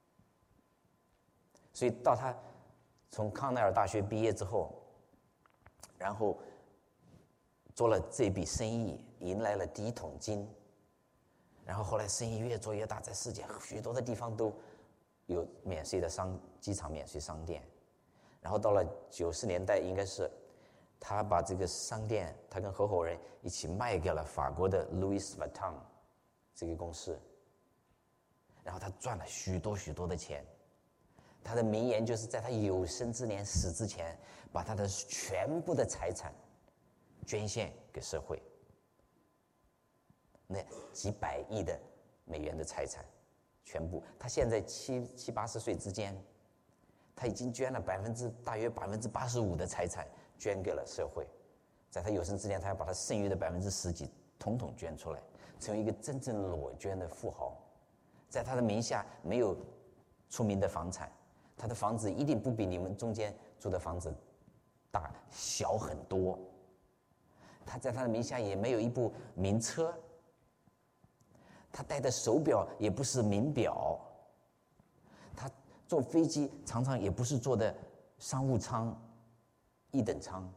所以到他从康奈尔大学毕业之后，然后做了这笔生意，迎来了第一桶金。然后后来生意越做越大，在世界许多的地方都有免税的商机场免税商店。然后到了九十年代，应该是他把这个商店，他跟合伙人一起卖给了法国的 Louis Vuitton 这个公司，然后他赚了许多许多的钱。他的名言就是在他有生之年死之前，把他的全部的财产捐献给社会。那几百亿的美元的财产，全部，他现在七七八十岁之间，他已经捐了百分之大约百分之八十五的财产捐给了社会。在他有生之年，他要把他剩余的百分之十几统统捐出来，成为一个真正裸捐的富豪。在他的名下没有出名的房产，他的房子一定不比你们中间住的房子大小很多。他在他的名下也没有一部名车，他戴的手表也不是名表，他坐飞机常常也不是坐的商务舱、一等舱。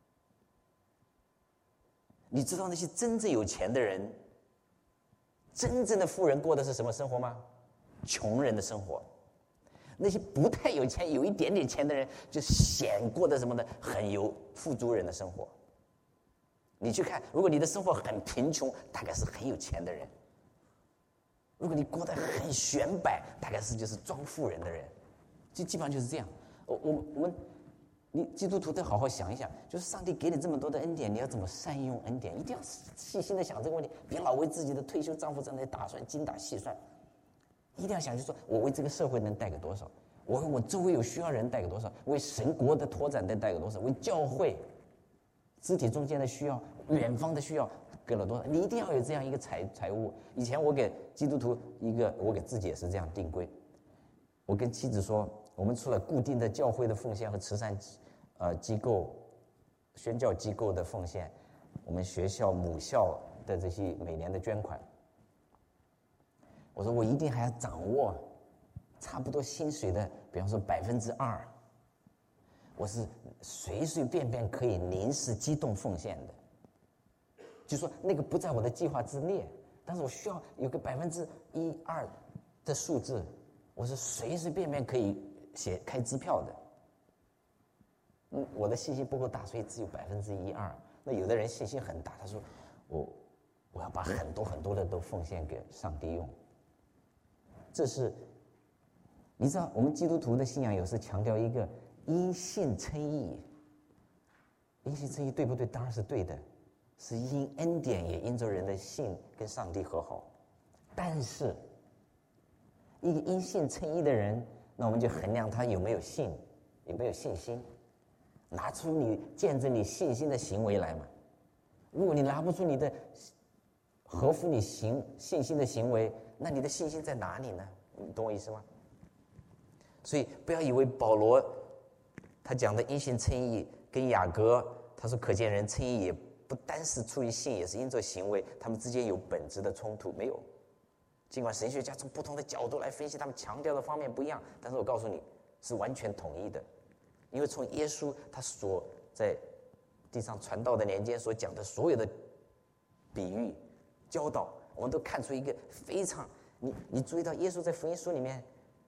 你知道那些真正有钱的人，真正的富人过的是什么生活吗？穷人的生活。那些不太有钱、有一点点钱的人，就显过的什么的很有富足人的生活。你去看，如果你的生活很贫穷，大概是很有钱的人；如果你过得很显摆，大概是就是装富人的人。就基本上就是这样。我我我们，你基督徒得好好想一想，就是上帝给你这么多的恩典，你要怎么善用恩典？一定要细心的想这个问题，别老为自己的退休丈夫在那里打算、精打细算。一定要想，就是说我为这个社会能带给多少，我为我周围有需要人带给多少，为神国的拓展能带给多少，为教会肢体中间的需要、远方的需要给了多少。你一定要有这样一个财财务。以前我给基督徒一个，我给自己也是这样定规。我跟妻子说，我们除了固定的教会的奉献和慈善呃机构、宣教机构的奉献，我们学校母校的这些每年的捐款，我说我一定还要掌握差不多薪水的，比方说百分之二，我是随随便便可以临时机动奉献的。就说那个不在我的计划之内，但是我需要有个百分之一二的数字，我是随随便便可以写开支票的。嗯，我的信心不够大，所以只有百分之一二。那有的人信心很大，他说我我要把很多很多的都奉献给上帝用。这是你知道，我们基督徒的信仰有时强调一个因信称义。因信称义对不对？当然是对的，是因恩典也因着人的信跟上帝和好。但是一个因信称义的人，那我们就衡量他有没有信，有没有信心，拿出你见证你信心的行为来嘛。如果你拿不出你的合乎你行信心的行为，那你的信心在哪里呢？你懂我意思吗？所以不要以为保罗他讲的因信称义跟雅各他说可见人称义也不单是出于信，也是因着行为，他们之间有本质的冲突没有？尽管神学家从不同的角度来分析，他们强调的方面不一样，但是我告诉你是完全统一的。因为从耶稣他所在地上传道的年间所讲的所有的比喻教导，我们都看出一个非常，你你注意到耶稣在福音书里面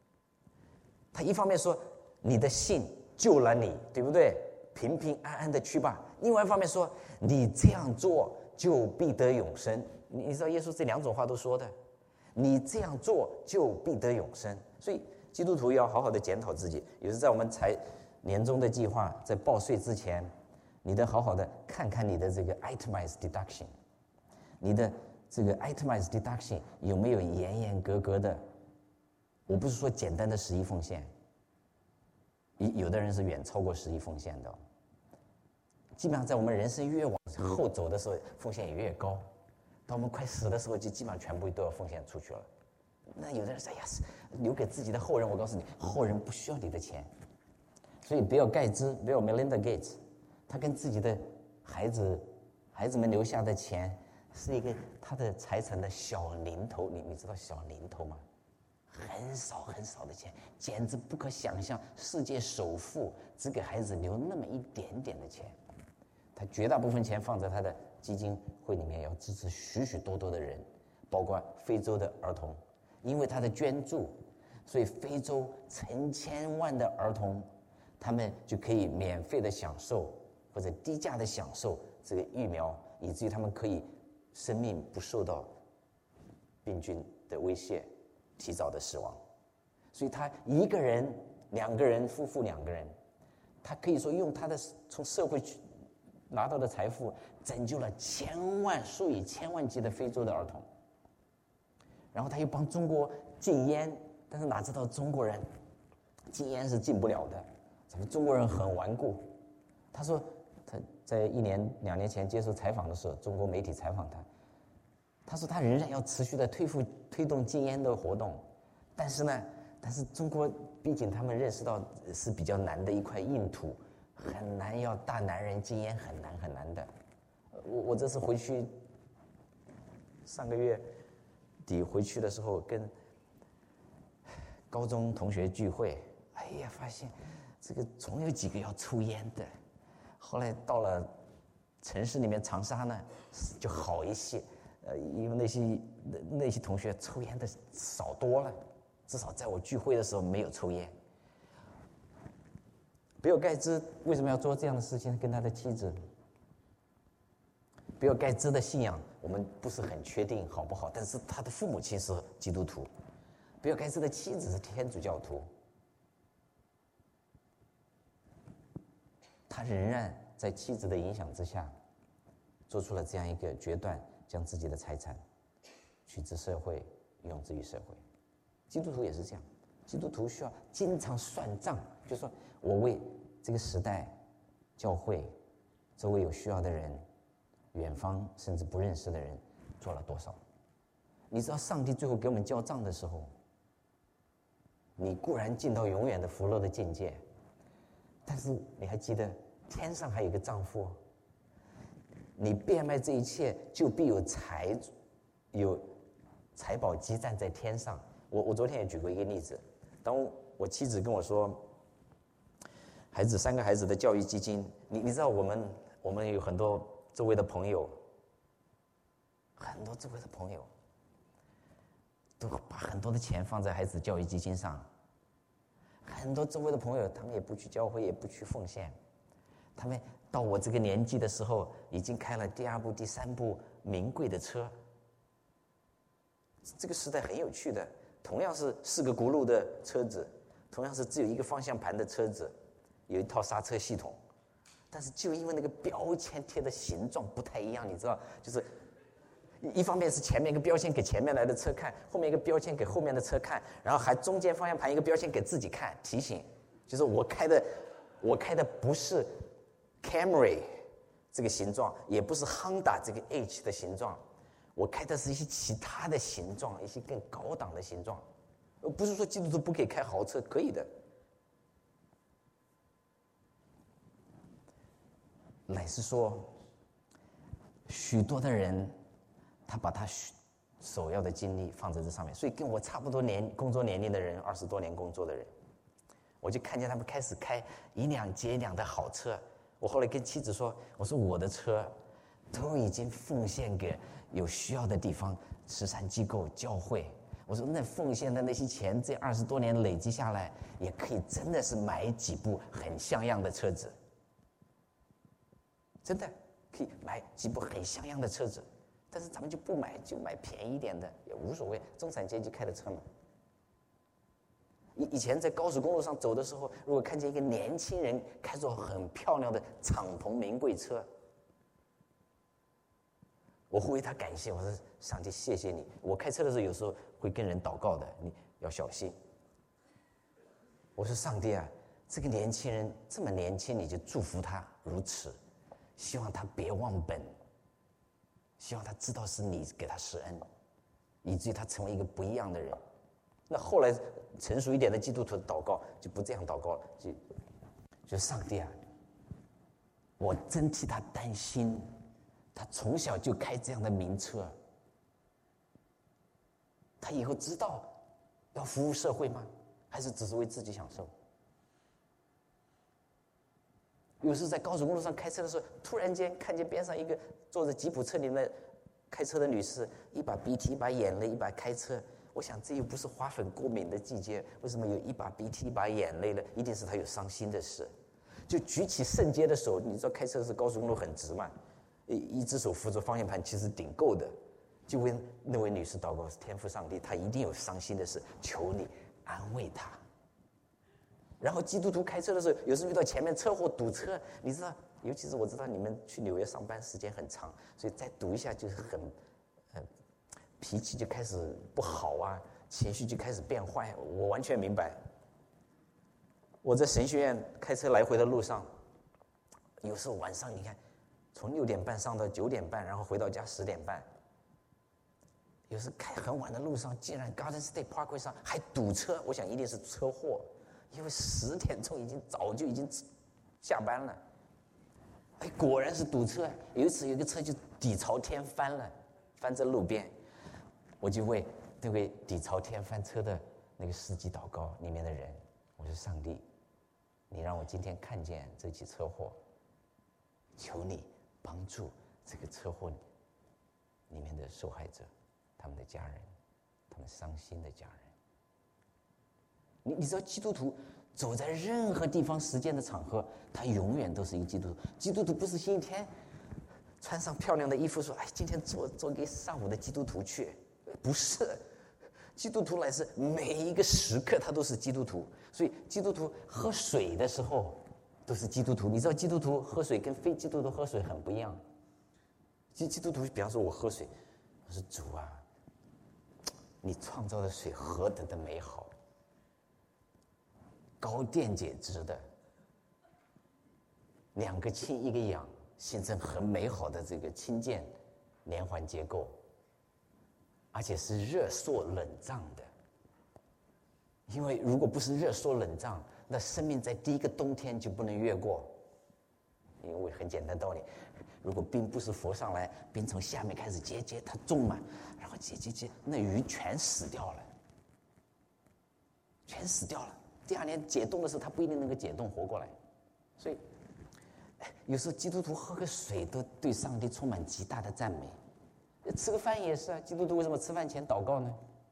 他一方面说你的信救了你，对不对？平平安安的去吧。另外一方面说你这样做就必得永生。你知道耶稣这两种话都说的，你这样做就必得永生。所以基督徒要好好的检讨自己，有时在我们财年终的计划在报税之前，你得好好的看看你的这个 itemized deduction， 你的这个 itemized deduction 有没有严严格格的。我不是说简单的十一奉献，有的人是远超过十一奉献的。基本上在我们人生越往后走的时候，奉献也越高。到我们快死的时候，就基本上全部都要奉献出去了。那有的人说：“哎呀，留给自己的后人。”我告诉你，后人不需要你的钱。所以比尔盖茨，比尔 Melinda Gates， 他跟自己的孩子、孩子们留下的钱，是一个他的财产的小零头。你你知道小零头吗？很少很少的钱，简直不可想象。世界首富只给孩子留那么一点点的钱，他绝大部分钱放在他的基金会里面，要支持许许多多的人，包括非洲的儿童。因为他的捐助，所以非洲成千万的儿童，他们就可以免费的享受或者低价的享受这个疫苗，以至于他们可以生命不受到病菌的威胁，提早的死亡。所以他一个人、两个人、夫妇两个人，他可以说用他的从社会去拿到的财富，拯救了千万、数以千万计的非洲的儿童。然后他又帮中国禁烟，但是哪知道中国人禁烟是禁不了的，咱们中国人很顽固。他说他在一年两年前接受采访的时候，中国媒体采访他，他说他仍然要持续的推复推动禁烟的活动，但是呢，但是中国毕竟他们认识到是比较难的一块硬土，很难要大男人禁烟，很难很难的。我我这次回去，上个月底回去的时候，跟高中同学聚会，哎呀，发现这个总有几个要抽烟的。后来到了城市里面，长沙呢就好一些，呃，因为那些那些同学抽烟的少多了，至少在我聚会的时候没有抽烟。比尔盖茨为什么要做这样的事情？跟他的妻子。比尔盖茨的信仰我们不是很确定好不好，但是他的父母亲是基督徒，比尔盖茨的妻子是天主教徒，他仍然在妻子的影响之下，做出了这样一个决断，将自己的财产取之社会，用之于社会。基督徒也是这样，基督徒需要经常算账，就是说我为这个时代、教会、周围有需要的人、远方甚至不认识的人做了多少。你知道上帝最后给我们交账的时候，你固然进到永远的福乐的境界，但是你还记得天上还有一个账户，你变卖这一切，就必有财有财宝积攒在天上。我我昨天也举过一个例子，当我妻子跟我说，孩子三个孩子的教育基金，你你知道我们我们有很多周围的朋友，很多周围的朋友都把很多的钱放在孩子教育基金上，很多周围的朋友他们也不去教会，也不去奉献，他们到我这个年纪的时候，已经开了第二部、第三部名贵的车。这个时代很有趣的，同样是四个轱辘的车子，同样是只有一个方向盘的车子，有一套刹车系统，但是就因为那个标签贴的形状不太一样，你知道，就是一方面是前面一个标签给前面来的车看，后面一个标签给后面的车看，然后还中间方向盘一个标签给自己看，提醒，就是我开的我开的不是 Camry 这个形状，也不是 Honda 这个 H 的形状，我开的是一些其他的形状，一些更高档的形状。不是说基督徒不可以开豪车，可以的。乃是说，许多的人，他把他首要的精力放在这上面，所以跟我差不多年工作年龄的人，二十多年工作的人，我就看见他们开始开一辆接一辆的好车。我后来跟妻子说，我说我的车都已经奉献给有需要的地方、慈善机构、教会。 我说那奉献的那些钱，这二十多年累积下来，也可以真的是买几部很像样的车子，真的可以买几部很像样的车子。但是咱们就不买，就买便宜一点的也无所谓，中产阶级开的车嘛。以以前在高速公路上走的时候，如果看见一个年轻人开着很漂亮的敞篷名贵车，我会为他感谢，我说上帝谢谢你。我开车的时候有时候会跟人祷告的，你要小心。我说上帝啊，这个年轻人这么年轻，你就祝福他如此，希望他别忘本，希望他知道是你给他施恩，以至于他成为一个不一样的人。那后来成熟一点的基督徒的祷告就不这样祷告了，就就上帝啊，我真替他担心，他从小就开这样的名车，他以后知道要服务社会吗？还是只是为自己享受？有时在高速公路上开车的时候，突然间看见边上一个坐着吉普车里面开车的女士，一把鼻涕一把眼泪一把开车。我想这又不是花粉过敏的季节，为什么有一把鼻涕一把眼泪呢？一定是她有伤心的事。就举起圣洁的手，你知道开车是高速公路很直嘛，一一只手扶着方向盘其实顶够的，就为那位女士祷告，天父上帝，她一定有伤心的事，求你安慰她。然后基督徒开车的时候，有时候遇到前面车祸堵车，你知道，尤其是我知道你们去纽约上班时间很长，所以再堵一下就是很，呃，脾气就开始不好啊，情绪就开始变坏。我完全明白。我在神学院开车来回的路上，有时候晚上你看，从六点半上到九点半，然后回到家十点半。有时开很晚的路上，竟然 Garden State Parkway 上还堵车，我想一定是车祸。因为十点钟已经早就已经下班了，哎，果然是堵车。有一次有一个车就底朝天翻了，翻在路边，我就为那位底朝天翻车的那个司机祷告，里面的人，我说上帝，你让我今天看见这起车祸，求你帮助这个车祸里面的受害者，他们的家人，他们伤心的家人。你你知道基督徒走在任何地方实践的场合，他永远都是一个基督徒。基督徒不是星期天穿上漂亮的衣服说：“哎，今天做做个上午的基督徒去。”不是，基督徒乃是每一个时刻他都是基督徒。所以基督徒喝水的时候都是基督徒。你知道基督徒喝水跟非基督徒喝水很不一样。基基督徒，比方说我喝水，我说主啊，你创造的水何等的美好。高电解质的，两个氢一个氧，形成很美好的这个氢键连环结构，而且是热缩冷胀的。因为如果不是热缩冷胀，那生命在第一个冬天就不能越过。因为很简单道理，如果冰不是浮上来，冰从下面开始结结，它重嘛，然后结结结，那鱼全死掉了，全死掉了。第二年解冻的时候，他不一定能够解冻活过来，所以，有时候基督徒喝个水都对上帝充满极大的赞美。吃个饭也是啊，基督徒为什么吃饭前祷告呢？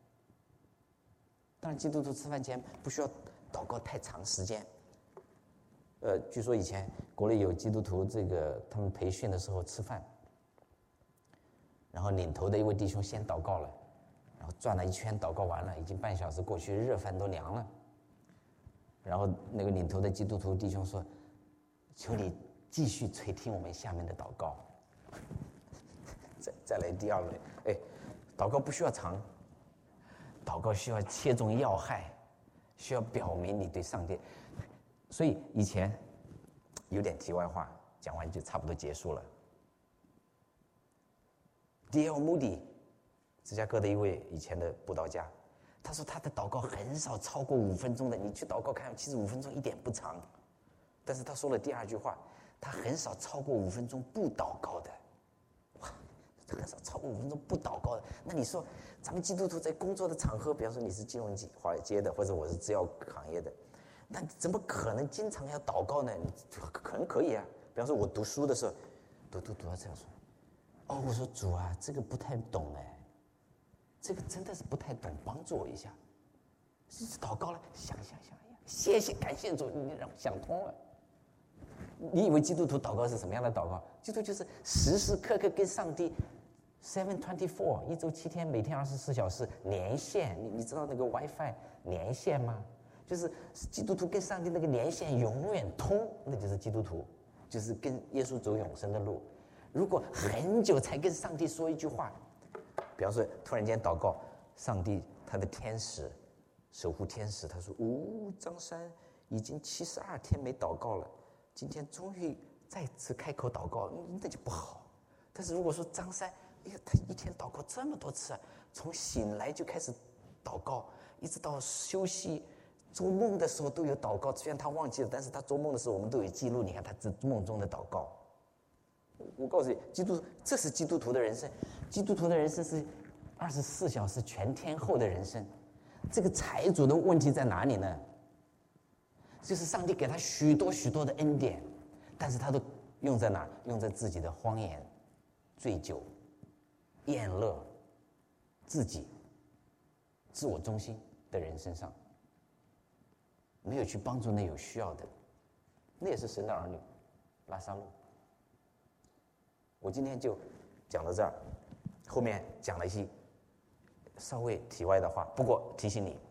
当然，基督徒吃饭前不需要祷告太长时间。呃，据说以前国内有基督徒，这个他们培训的时候吃饭，然后领头的一位弟兄先祷告了，然后转了一圈，祷告完了，已经半小时过去，热饭都凉了。然后那个领头的基督徒弟兄说：“求你继续垂听我们下面的祷告。”再再来第二轮，哎，祷告不需要长，祷告需要切中要害，需要表明你对上帝。所以以前有点题外话，讲完就差不多结束了。D L Moody， 芝加哥的一位以前的布道家。他说他的祷告很少超过五分钟的，你去祷告看，其实五分钟一点不长。但是他说了第二句话，他很少超过五分钟不祷告的。哇，很少超过五分钟不祷告的。那你说，咱们基督徒在工作的场合，比方说你是金融界、华尔街的，或者我是制药行业的，那怎么可能经常要祷告呢？你可能可以啊。比方说我读书的时候，读读读到这样说，哦，我说主啊，这个不太懂哎。 这个真的是不太懂，帮助我一下。祷告了，想想想呀，谢谢感谢主，你让我想通了。你以为基督徒祷告是什么样的祷告？基督徒就是时时刻刻跟上帝 seven twenty four 一周七天，每天二十四小时连线。你你知道那个 WiFi 连线吗？就是基督徒跟上帝那个连线永远通，那就是基督徒，就是跟耶稣走永生的路。如果很久才跟上帝说一句话，比方说突然间祷告，上帝他的天使守护天使，他说：“哦，张三已经七十二天没祷告了，今天终于再次开口祷告，那就不好。但是如果说张三，哎呀，他一天祷告这么多次，从醒来就开始祷告，一直到休息、做梦的时候都有祷告。虽然他忘记了，但是他做梦的时候我们都有记录。你看他这梦中的祷告。我告诉你，基督这是基督徒的人生，基督徒的人生是二十四小时全天候的人生。”这个财主的问题在哪里呢？就是上帝给他许多许多的恩典，但是他都用在哪？用在自己的荒言、醉酒、厌乐、自己、自我中心的人身上，没有去帮助那有需要的。那也是神的儿女，拉撒路。我今天就讲到这儿，后面讲了一些稍微题外的话，不过提醒你，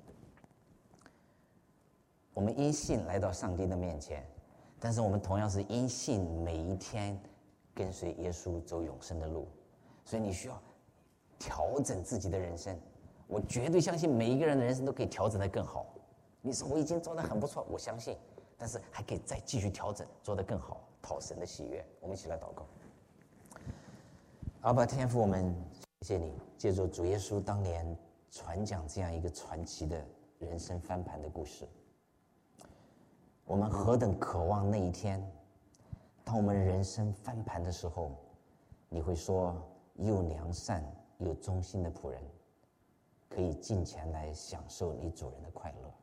我们因信来到上帝的面前，但是我们同样是因信每一天跟随耶稣走永生的路，所以你需要调整自己的人生。我绝对相信每一个人的人生都可以调整得更好。你说我已经做得很不错，我相信，但是还可以再继续调整，做得更好，讨神的喜悦。我们一起来祷告。阿爸天父，我们谢谢你，借助主耶稣当年传讲这样一个传奇的人生翻盘的故事，我们何等渴望那一天，当我们人生翻盘的时候，你会说又良善又忠心的仆人，可以进前来享受你主人的快乐，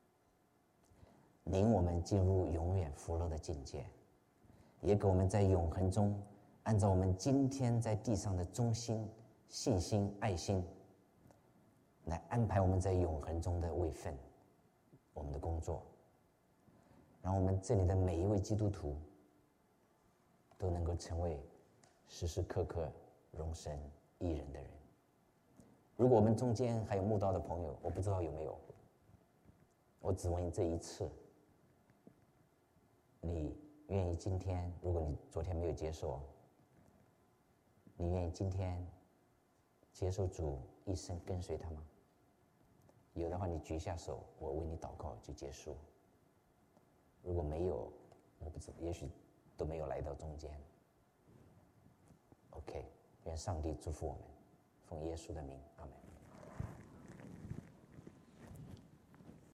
领我们进入永远福乐的境界，也给我们在永恒中按照我们今天在地上的忠心、信心、爱心，来安排我们在永恒中的位分，我们的工作，让我们这里的每一位基督徒都能够成为时时刻刻荣神益人的人。如果我们中间还有慕道的朋友，我不知道有没有，我只问这一次，你愿意今天，如果你昨天没有接受，你愿意今天接受主一生跟随他吗？有的话你举下手，我为你祷告就结束。如果没有，我不知道，也许都没有来到中间。OK， 愿上帝祝福我们，奉耶稣的名，阿们。